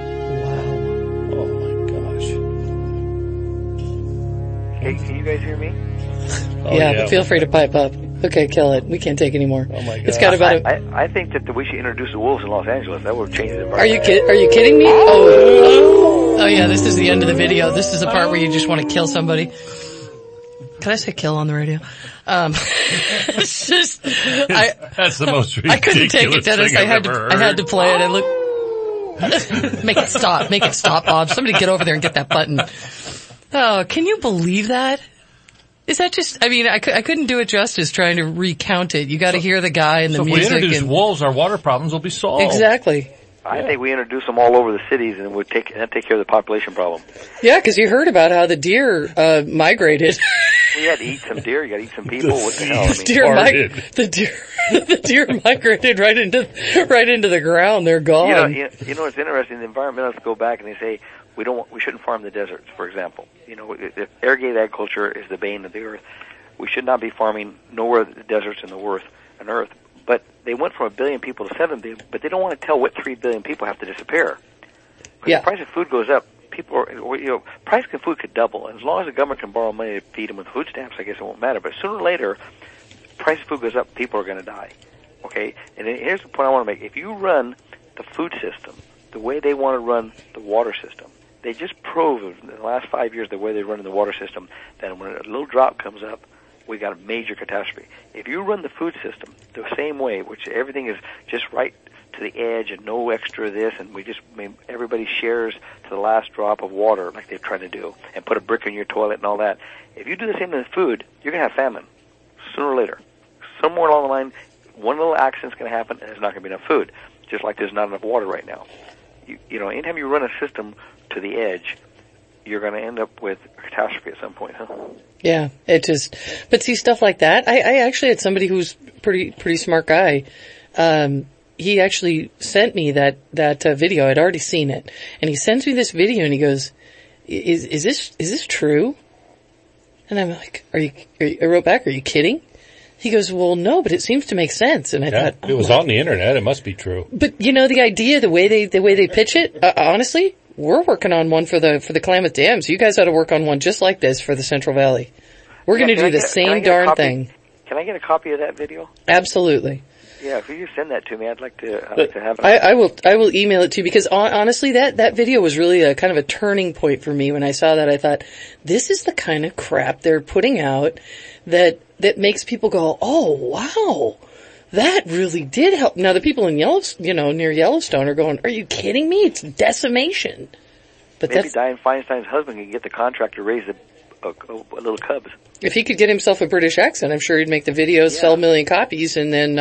Can you guys hear me? But feel free to pipe up. Okay, kill it. We can't take any more. Oh my God. It's got about I think that we should introduce the wolves in Los Angeles. That would change the environment. Are you kidding me? Oh yeah, this is the end of the video. This is the part where you just want to kill somebody. Can I say kill on the radio? It's just, That's the most ridiculous I couldn't take it, Dennis. thing I I've had ever to play it. I look. Make it stop, Bob. Somebody get over there and get that button. Oh, can you believe that? Is that just, I mean, I couldn't do it justice trying to recount it. You gotta hear the guy and the music. If we introduce wolves, our water problems will be solved. Exactly. I think we introduce them all over the cities and would take care of the population problem. Yeah, cause you heard about how the deer, migrated. We had to eat some deer, you gotta eat some people, what the hell? I mean, The deer migrated right into the ground. They're gone. You know, it's interesting. The environmentalists go back and they say, we shouldn't farm the deserts, for example. You know, if irrigated agriculture is the bane of the earth, we should not be farming nowhere the deserts on earth. But they went from 1 billion people to 7 billion, but they don't want to tell what 3 billion people have to disappear. Because the price of food goes up, price of food could double. And as long as the government can borrow money to feed them with food stamps, I guess it won't matter. But sooner or later, price of food goes up, people are going to die. Okay? And then here's the point I want to make. If you run the food system the way they want to run the water system, they just proved in the last 5 years the way they run in the water system that when a little drop comes up, we got a major catastrophe. If you run the food system the same way, which everything is just right to the edge and no extra this, and everybody shares to the last drop of water like they're trying to do, and put a brick in your toilet and all that. If you do the same in the food, you're going to have famine sooner or later. somewhere along the line, one little accident's going to happen, and there's not going to be enough food. Just like there's not enough water right now. You know, anytime you run a system to the edge, you're going to end up with a catastrophe at some point, huh? Yeah, but see, stuff like that, I actually had somebody who's pretty smart guy. He actually sent me that video. I'd already seen it. And he sends me this video and he goes, is this true? And I'm like, I wrote back, are you kidding? He goes, well, no, but it seems to make sense. And I thought, it was on the internet. It must be true. But you know, the idea, the way they pitch it, honestly, we're working on one for the Klamath Dams. You guys ought to work on one just like this for the Central Valley. We're going to do the same darn thing. Can I get a copy of that video? Absolutely. Yeah, if you send that to me, I'd like to have it. I will email it to you because honestly, that video was really a kind of a turning point for me. When I saw that, I thought, this is the kind of crap they're putting out that makes people go, oh wow, that really did help. Now the people in near Yellowstone are going, are you kidding me? It's decimation. But maybe Dianne Feinstein's husband can get the contract to raise a little cubs. If he could get himself a British accent, I'm sure he'd make the videos, sell 1 million copies, and then,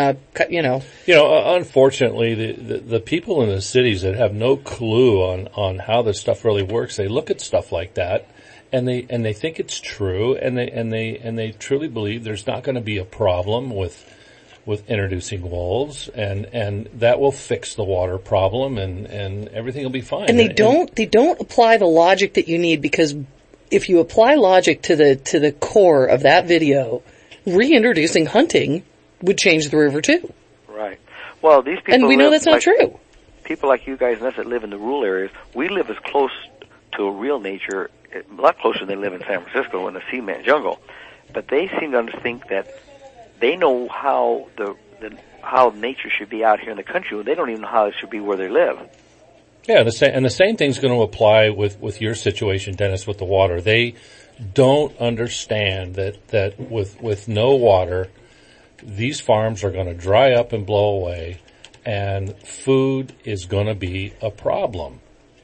unfortunately, the people in the cities that have no clue on how this stuff really works, they look at stuff like that, and they think it's true, and they truly believe there's not going to be a problem with introducing wolves, and that will fix the water problem, and everything will be fine. And they don't apply the logic that you need, because if you apply logic to the core of that video, reintroducing hunting would change the river too. Right. Well, these people, and we know that's not true. People like you guys and us that live in the rural areas, we live as close to a real nature, a lot closer than they live in San Francisco in the cement jungle. But they seem to think that they know how how nature should be out here in the country. They don't even know how it should be where they live. Yeah, the same thing's going to apply with your situation, Dennis, with the water. They don't understand that with no water, these farms are going to dry up and blow away, and food is going to be a problem.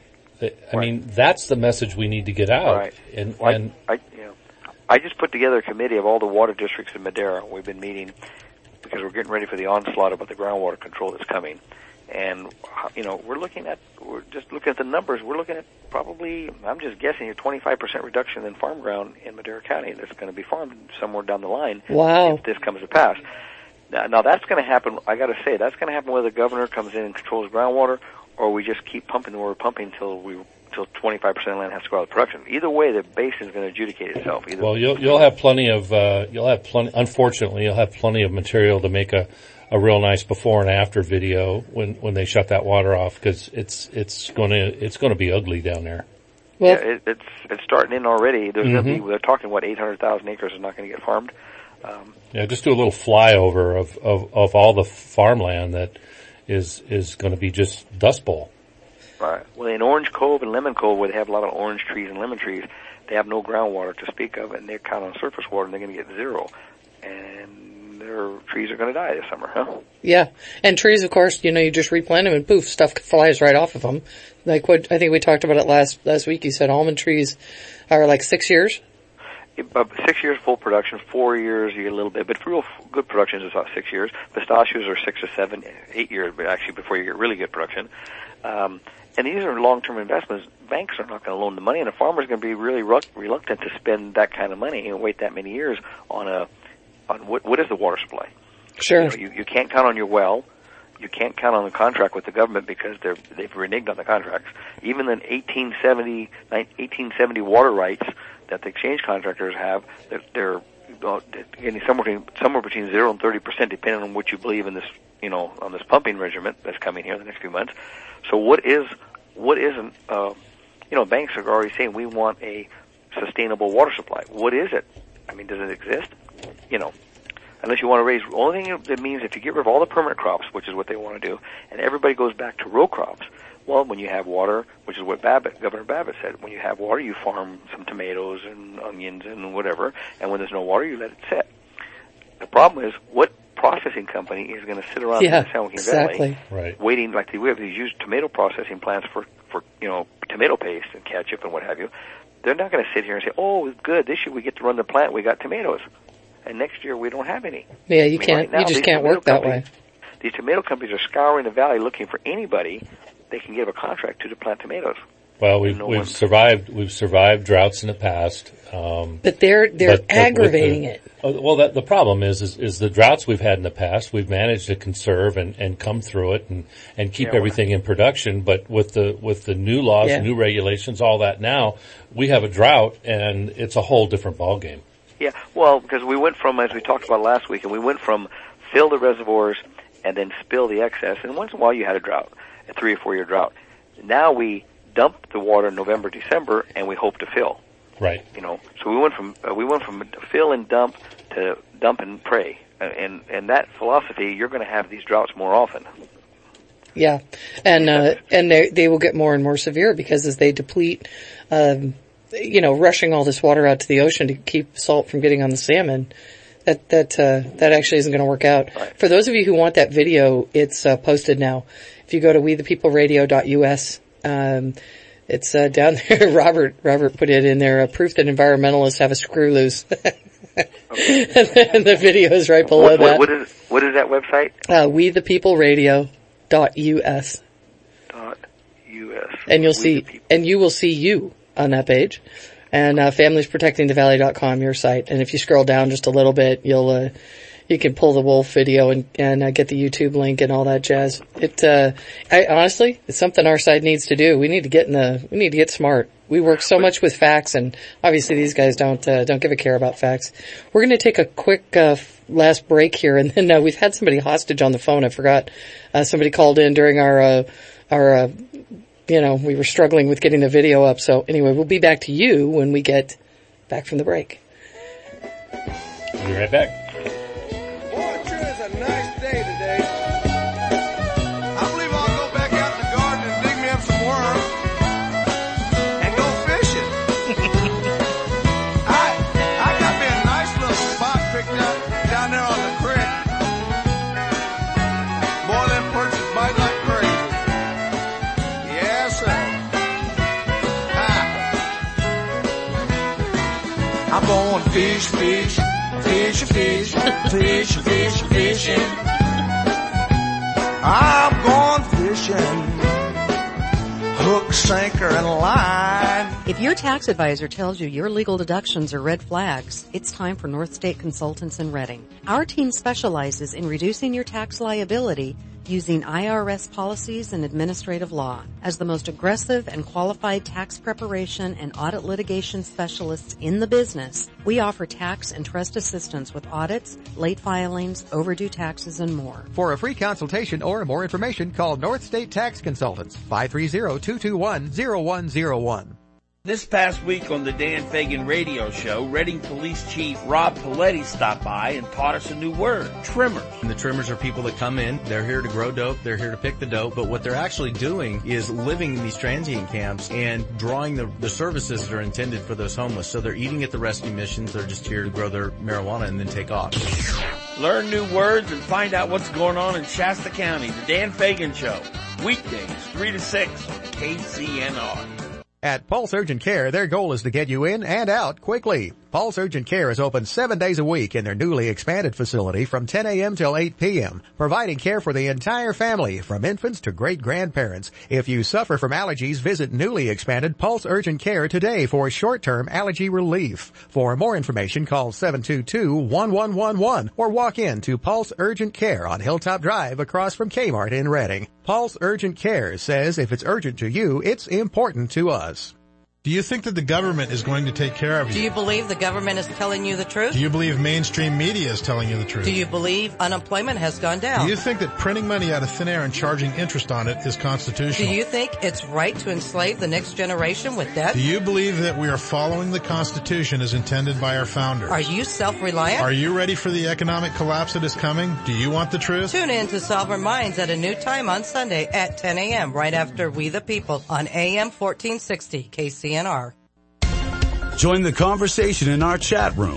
I mean, that's the message we need to get out. Right. I just put together a committee of all the water districts in Madera. We've been meeting because we're getting ready for the onslaught about the groundwater control that's coming. And, we're just looking at the numbers. We're looking at probably, I'm just guessing, a 25% reduction in farm ground in Madera County that's going to be farmed somewhere down the line. Wow. If this comes to pass. Now that's going to happen, I got to say, that's going to happen whether the governor comes in and controls groundwater, or we just keep pumping where we're pumping until 25% of the land has to go out of production. Either way, the basin is going to adjudicate itself. Well, you'll have plenty of, unfortunately, you'll have plenty of material to make a real nice before and after video when they shut that water off, because it's going to be ugly down there. Well, yeah, it's starting in already. There's going to be, they're talking 800,000 acres is not going to get farmed. Just do a little flyover of all the farmland that is going to be just Dust Bowl. Right. Well, in Orange Cove and Lemon Cove, where they have a lot of orange trees and lemon trees, they have no groundwater to speak of, and they count on surface water, and they're going to get zero. And their trees are going to die this summer, huh? Yeah. And trees, of course, you just replant them and poof, stuff flies right off of them. Like what, I think we talked about it last week. You said almond trees are like 6 years? 6 years full production, 4 years you get a little bit, but real good production is about 6 years. Pistachios are 6 or 7, 8 years, but actually before you get really good production. And these are long-term investments. Banks are not going to loan the money, and a farmer's going to be really reluctant to spend that kind of money and wait that many years on what is the water supply. Sure. You can't count on your well. You can't count on the contract with the government because they've reneged on the contracts. Even the 1870 water rights that the exchange contractors have, they're getting somewhere between 0 and 30%, depending on what you believe in this, on this pumping regimen that's coming here in the next few months. So what isn't, banks are already saying we want a sustainable water supply. What is it? I mean, does it exist? Unless you want to raise, the only thing that means if you get rid of all the permanent crops, which is what they want to do, and everybody goes back to row crops, well, when you have water, which is what Governor Babbitt said, when you have water, you farm some tomatoes and onions and whatever, and when there's no water, you let it sit. The problem is, what processing company is going to sit around in the San Joaquin Valley waiting, like we have these huge tomato processing plants for tomato paste and ketchup and what have you. They're not going to sit here and say, oh, good, this year we get to run the plant, we got tomatoes. and next year we don't have any. Yeah, you can't. Right now, you just can't work that way. These tomato companies are scouring the valley looking for anybody they can give a contract to plant tomatoes. Well, we've survived droughts in the past. But they're aggravating it. Well, the problem is the droughts we've had in the past, we've managed to conserve and come through it and keep everything in production. But with the new laws, new regulations, all that now, we have a drought and it's a whole different ballgame. Yeah, well, because we went from, as we talked about last week, and we went from fill the reservoirs and then spill the excess, and once in a while you had a drought, a 3 or 4 year drought. Now we dump the water in November, December, and we hope to fill. Right. You know, so we went from fill and dump to dump and pray, and that philosophy, you're going to have these droughts more often. Yeah, and they will get more and more severe because as they deplete, rushing all this water out to the ocean to keep salt from getting on the salmon, that actually isn't going to work out. Right. For those of you who want that video, it's posted now. If you go to wethepeopleradio.us, it's down there. Robert put it in there. Proof that environmentalists have a screw loose. Okay. And the video is right below that. What is that website? wethepeopleradio.us. .us. And you will see you on that page. And familiesprotectingthevalley.com, your site. And if you scroll down just a little bit, you can pull the wolf video and get the YouTube link and all that jazz. Honestly, it's something our side needs to do. We need to get smart. We work so much with facts, and obviously these guys don't give a care about facts. We're going to take a quick last break here, and then we've had somebody hostage on the phone. I forgot somebody called in during our we were struggling with getting the video up. So anyway, we'll be back to you when we get back from the break. We'll be right back. I'm going fishing. I'm going fishing. Hook, sinker, and line. If your tax advisor tells you your legal deductions are red flags, it's time for North State Consultants in Reading. Our team specializes in reducing your tax liability using IRS policies and administrative law. As the most aggressive and qualified tax preparation and audit litigation specialists in the business, we offer tax and trust assistance with audits, late filings, overdue taxes, and more. For a free consultation or more information, call North State Tax Consultants, 530-221-0101. This past week on the Dan Fagan Radio Show, Reading Police Chief Rob Paletti stopped by and taught us a new word, trimmers. And the trimmers are people that come in, they're here to grow dope, they're here to pick the dope, but what they're actually doing is living in these transient camps and drawing the services that are intended for those homeless. So they're eating at the rescue missions, they're just here to grow their marijuana and then take off. Learn new words and find out what's going on in Shasta County. The Dan Fagan Show, weekdays 3 to 6 on KCNR. At Pulse Urgent Care, their goal is to get you in and out quickly. Pulse Urgent Care is open 7 days a week in their newly expanded facility from 10 a.m. till 8 p.m., providing care for the entire family, from infants to great-grandparents. If you suffer from allergies, visit newly expanded Pulse Urgent Care today for short-term allergy relief. For more information, call 722-1111 or walk in to Pulse Urgent Care on Hilltop Drive across from Kmart in Reading. Pulse Urgent Care says if it's urgent to you, it's important to us. Do you think that the government is going to take care of you? Do you believe the government is telling you the truth? Do you believe mainstream media is telling you the truth? Do you believe unemployment has gone down? Do you think that printing money out of thin air and charging interest on it is constitutional? Do you think it's right to enslave the next generation with debt? Do you believe that we are following the Constitution as intended by our founders? Are you self-reliant? Are you ready for the economic collapse that is coming? Do you want the truth? Tune in to Sovereign Minds at a new time on Sunday at 10 a.m. right after We the People on AM 1460 KCNR. Join the conversation in our chat room,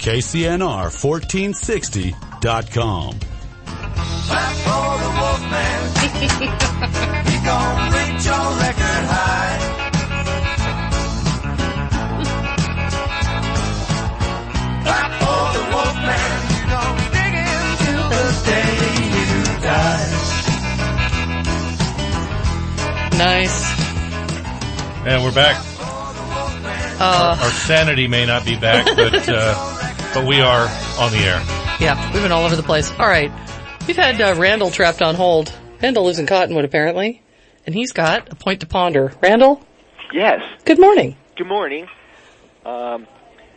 KCNR1460.com. Clap for the Wolfman. He gon' reach your record high. Clap for the Wolfman. Nice. And we're back. Our sanity may not be back, but we are on the air. Yeah, we've been all over the place. All right. We've had Randall trapped on hold. Randall lives in Cottonwood, apparently, and he's got a point to ponder. Randall? Yes. Good morning. Good morning. Paul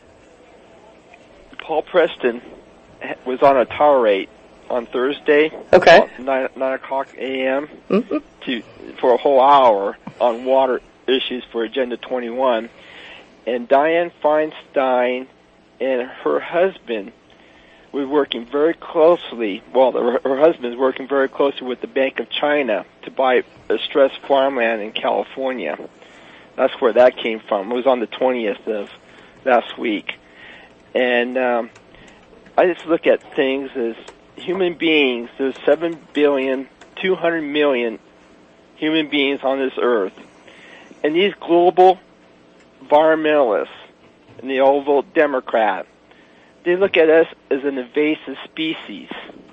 Preston was on a tirade on Thursday. Okay. 9 o'clock a.m. For a whole hour on water issues for Agenda 21. And Dianne Feinstein and her husband were working very closely. Well, her husband is working very closely with the Bank of China to buy distressed farmland in California. That's where that came from. It was on the 20th of last week. And I just look at things as human beings. There's 7,200,000,000 human beings on this earth. And these global environmentalists and the Oval Democrat, they look at us as an invasive species.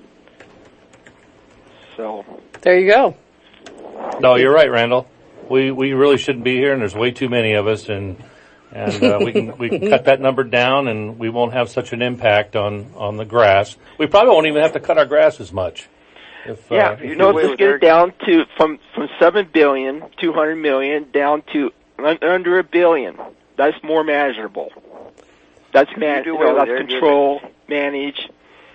So there you go. No, you're right, Randall. We really shouldn't be here, and there's way too many of us, and we can cut that number down, and we won't have such an impact on the grass. We probably won't even have to cut our grass as much. Just get it down to from 7,200,000,000 down to under 1 billion. That's more manageable. That's that's control, manage.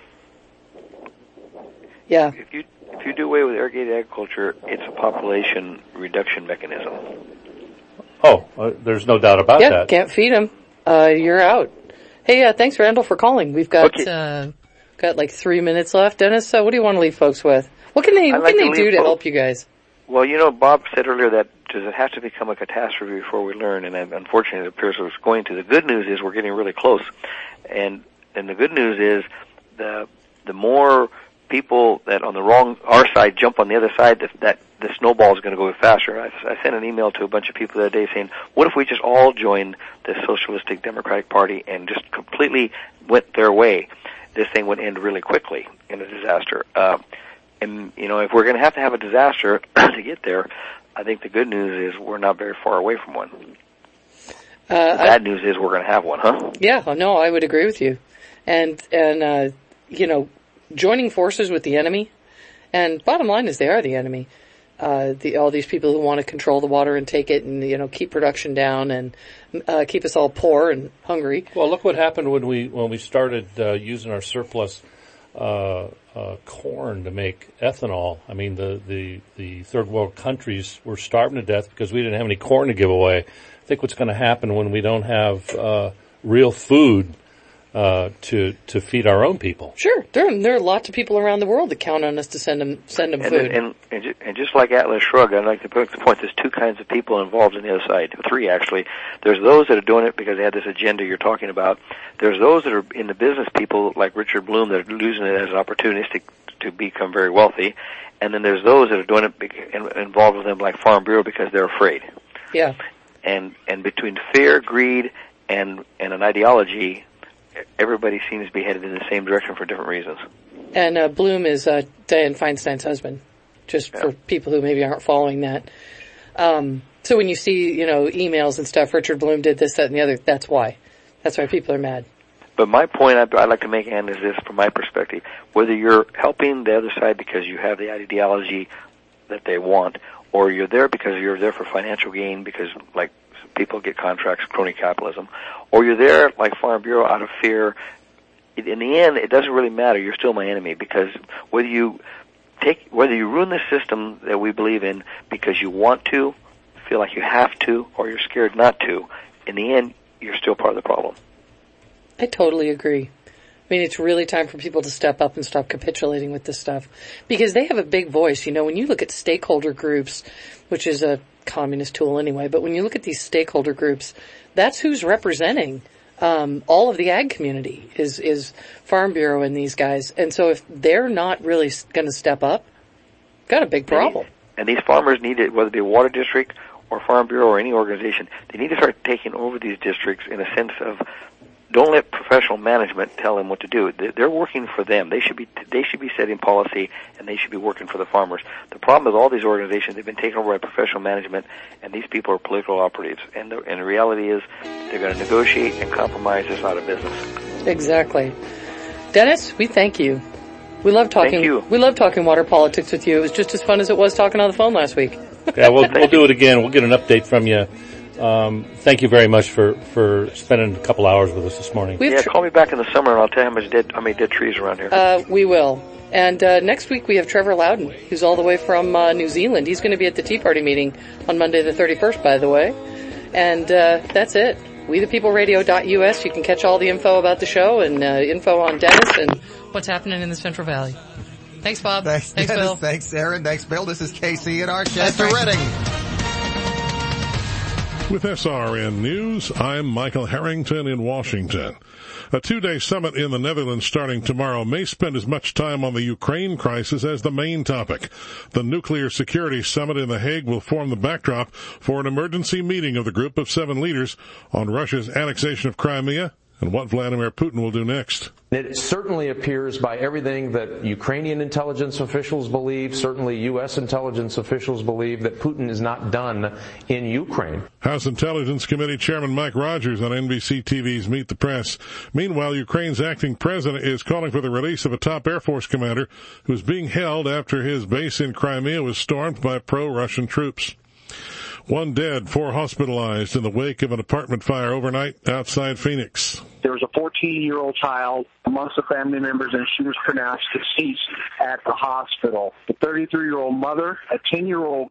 Yeah. If you do away with irrigated agriculture, it's a population reduction mechanism. Oh, there's no doubt about that. Yeah, can't feed them. You're out. Hey, thanks, Randall, for calling. We've got like 3 minutes left. Dennis, what do you want to leave folks with? What can they do to help you guys? Well, Bob said earlier that does it have to become a catastrophe before we learn? And unfortunately, it appears it's going to. The good news is we're getting really close, and the good news is the more people that on our side jump on the other side, that the snowball is going to go faster. I sent an email to a bunch of people the other day saying, what if we just all joined the Socialistic Democratic Party and just completely went their way? This thing would end really quickly in a disaster. And if we're going to have a disaster to get there, I think the good news is we're not very far away from one. The bad news is we're going to have one, huh? Yeah, no, I would agree with you. And joining forces with the enemy, and bottom line is they are the enemy. All these people who want to control the water and take it and, keep production down and keep us all poor and hungry. Well, look what happened when we started using our surplus corn to make ethanol. I mean, the third world countries were starving to death because we didn't have any corn to give away. I think what's going to happen when we don't have real food to feed our own people. Sure, there are lots of people around the world that count on us to send them food. And just like Atlas Shrugged, I'd like to put the point: there's two kinds of people involved in the other side. Three, actually. There's those that are doing it because they have this agenda you're talking about. There's those that are in the business people, like Richard Bloom, that are using it as an opportunistic to become very wealthy. And then there's those that are doing it involved with them, like Farm Bureau, because they're afraid. Yeah. And between fear, greed, and an ideology, everybody seems to be headed in the same direction for different reasons. And Bloom is Dianne Feinstein's husband, just for people who maybe aren't following that. So when you see, emails and stuff, Richard Bloom did this, that, and the other, that's why. That's why people are mad. But my point I'd like to make, Ann, is this from my perspective. Whether you're helping the other side because you have the ideology that they want, or you're there because you're there for financial gain because, like, people get contracts, crony capitalism, or you're there like Farm Bureau out of fear. In the end, it doesn't really matter. You're still my enemy because whether you ruin the system that we believe in because you want to, feel like you have to, or you're scared not to, in the end, you're still part of the problem. I totally agree. I mean, it's really time for people to step up and stop capitulating with this stuff because they have a big voice. When you look at stakeholder groups, which is a communist tool anyway, but when you look at these stakeholder groups, that's who's representing all of the ag community is Farm Bureau and these guys. And so if they're not really going to step up, got a big problem. And these farmers need it, whether it be a water district or Farm Bureau or any organization, they need to start taking over these districts in a sense of don't let professional management tell them what to do. They're working for them. They should be setting policy, and they should be working for the farmers. The problem with all these organizations, they've been taken over by professional management, and these people are political operatives. And the reality is, they're going to negotiate and compromise us out of business. Exactly. Dennis, we thank you. We love talking. Thank you. We love talking water politics with you. It was just as fun as it was talking on the phone last week. Yeah, we'll do it again. We'll get an update from you. Thank you very much for spending a couple hours with us this morning. Call me back in the summer and I'll tell you how many dead trees around here. We will. And next week we have Trevor Loudon, who's all the way from New Zealand. He's going to be at the Tea Party meeting on Monday the 31st, by the way. And that's it. WeThePeopleRadio.us. You can catch all the info about the show and info on Dennis and what's happening in the Central Valley. Thanks, Bob. Thanks, Dennis. Bill. Thanks, Aaron. Thanks, Bill. This is KCNR Chester Redding. With SRN News, I'm Michael Harrington in Washington. A 2-day summit in the Netherlands starting tomorrow may spend as much time on the Ukraine crisis as the main topic. The Nuclear Security Summit in The Hague will form the backdrop for an emergency meeting of the group of 7 leaders on Russia's annexation of Crimea and what Vladimir Putin will do next. It certainly appears by everything that Ukrainian intelligence officials believe, certainly U.S. intelligence officials believe, that Putin is not done in Ukraine. House Intelligence Committee Chairman Mike Rogers on NBC TV's Meet the Press. Meanwhile, Ukraine's acting president is calling for the release of a top Air Force commander who's being held after his base in Crimea was stormed by pro-Russian troops. 1 dead, 4 hospitalized in the wake of an apartment fire overnight outside Phoenix. There was a 14-year-old child amongst the family members, and she was pronounced deceased at the hospital. The 33-year-old mother, a 10-year-old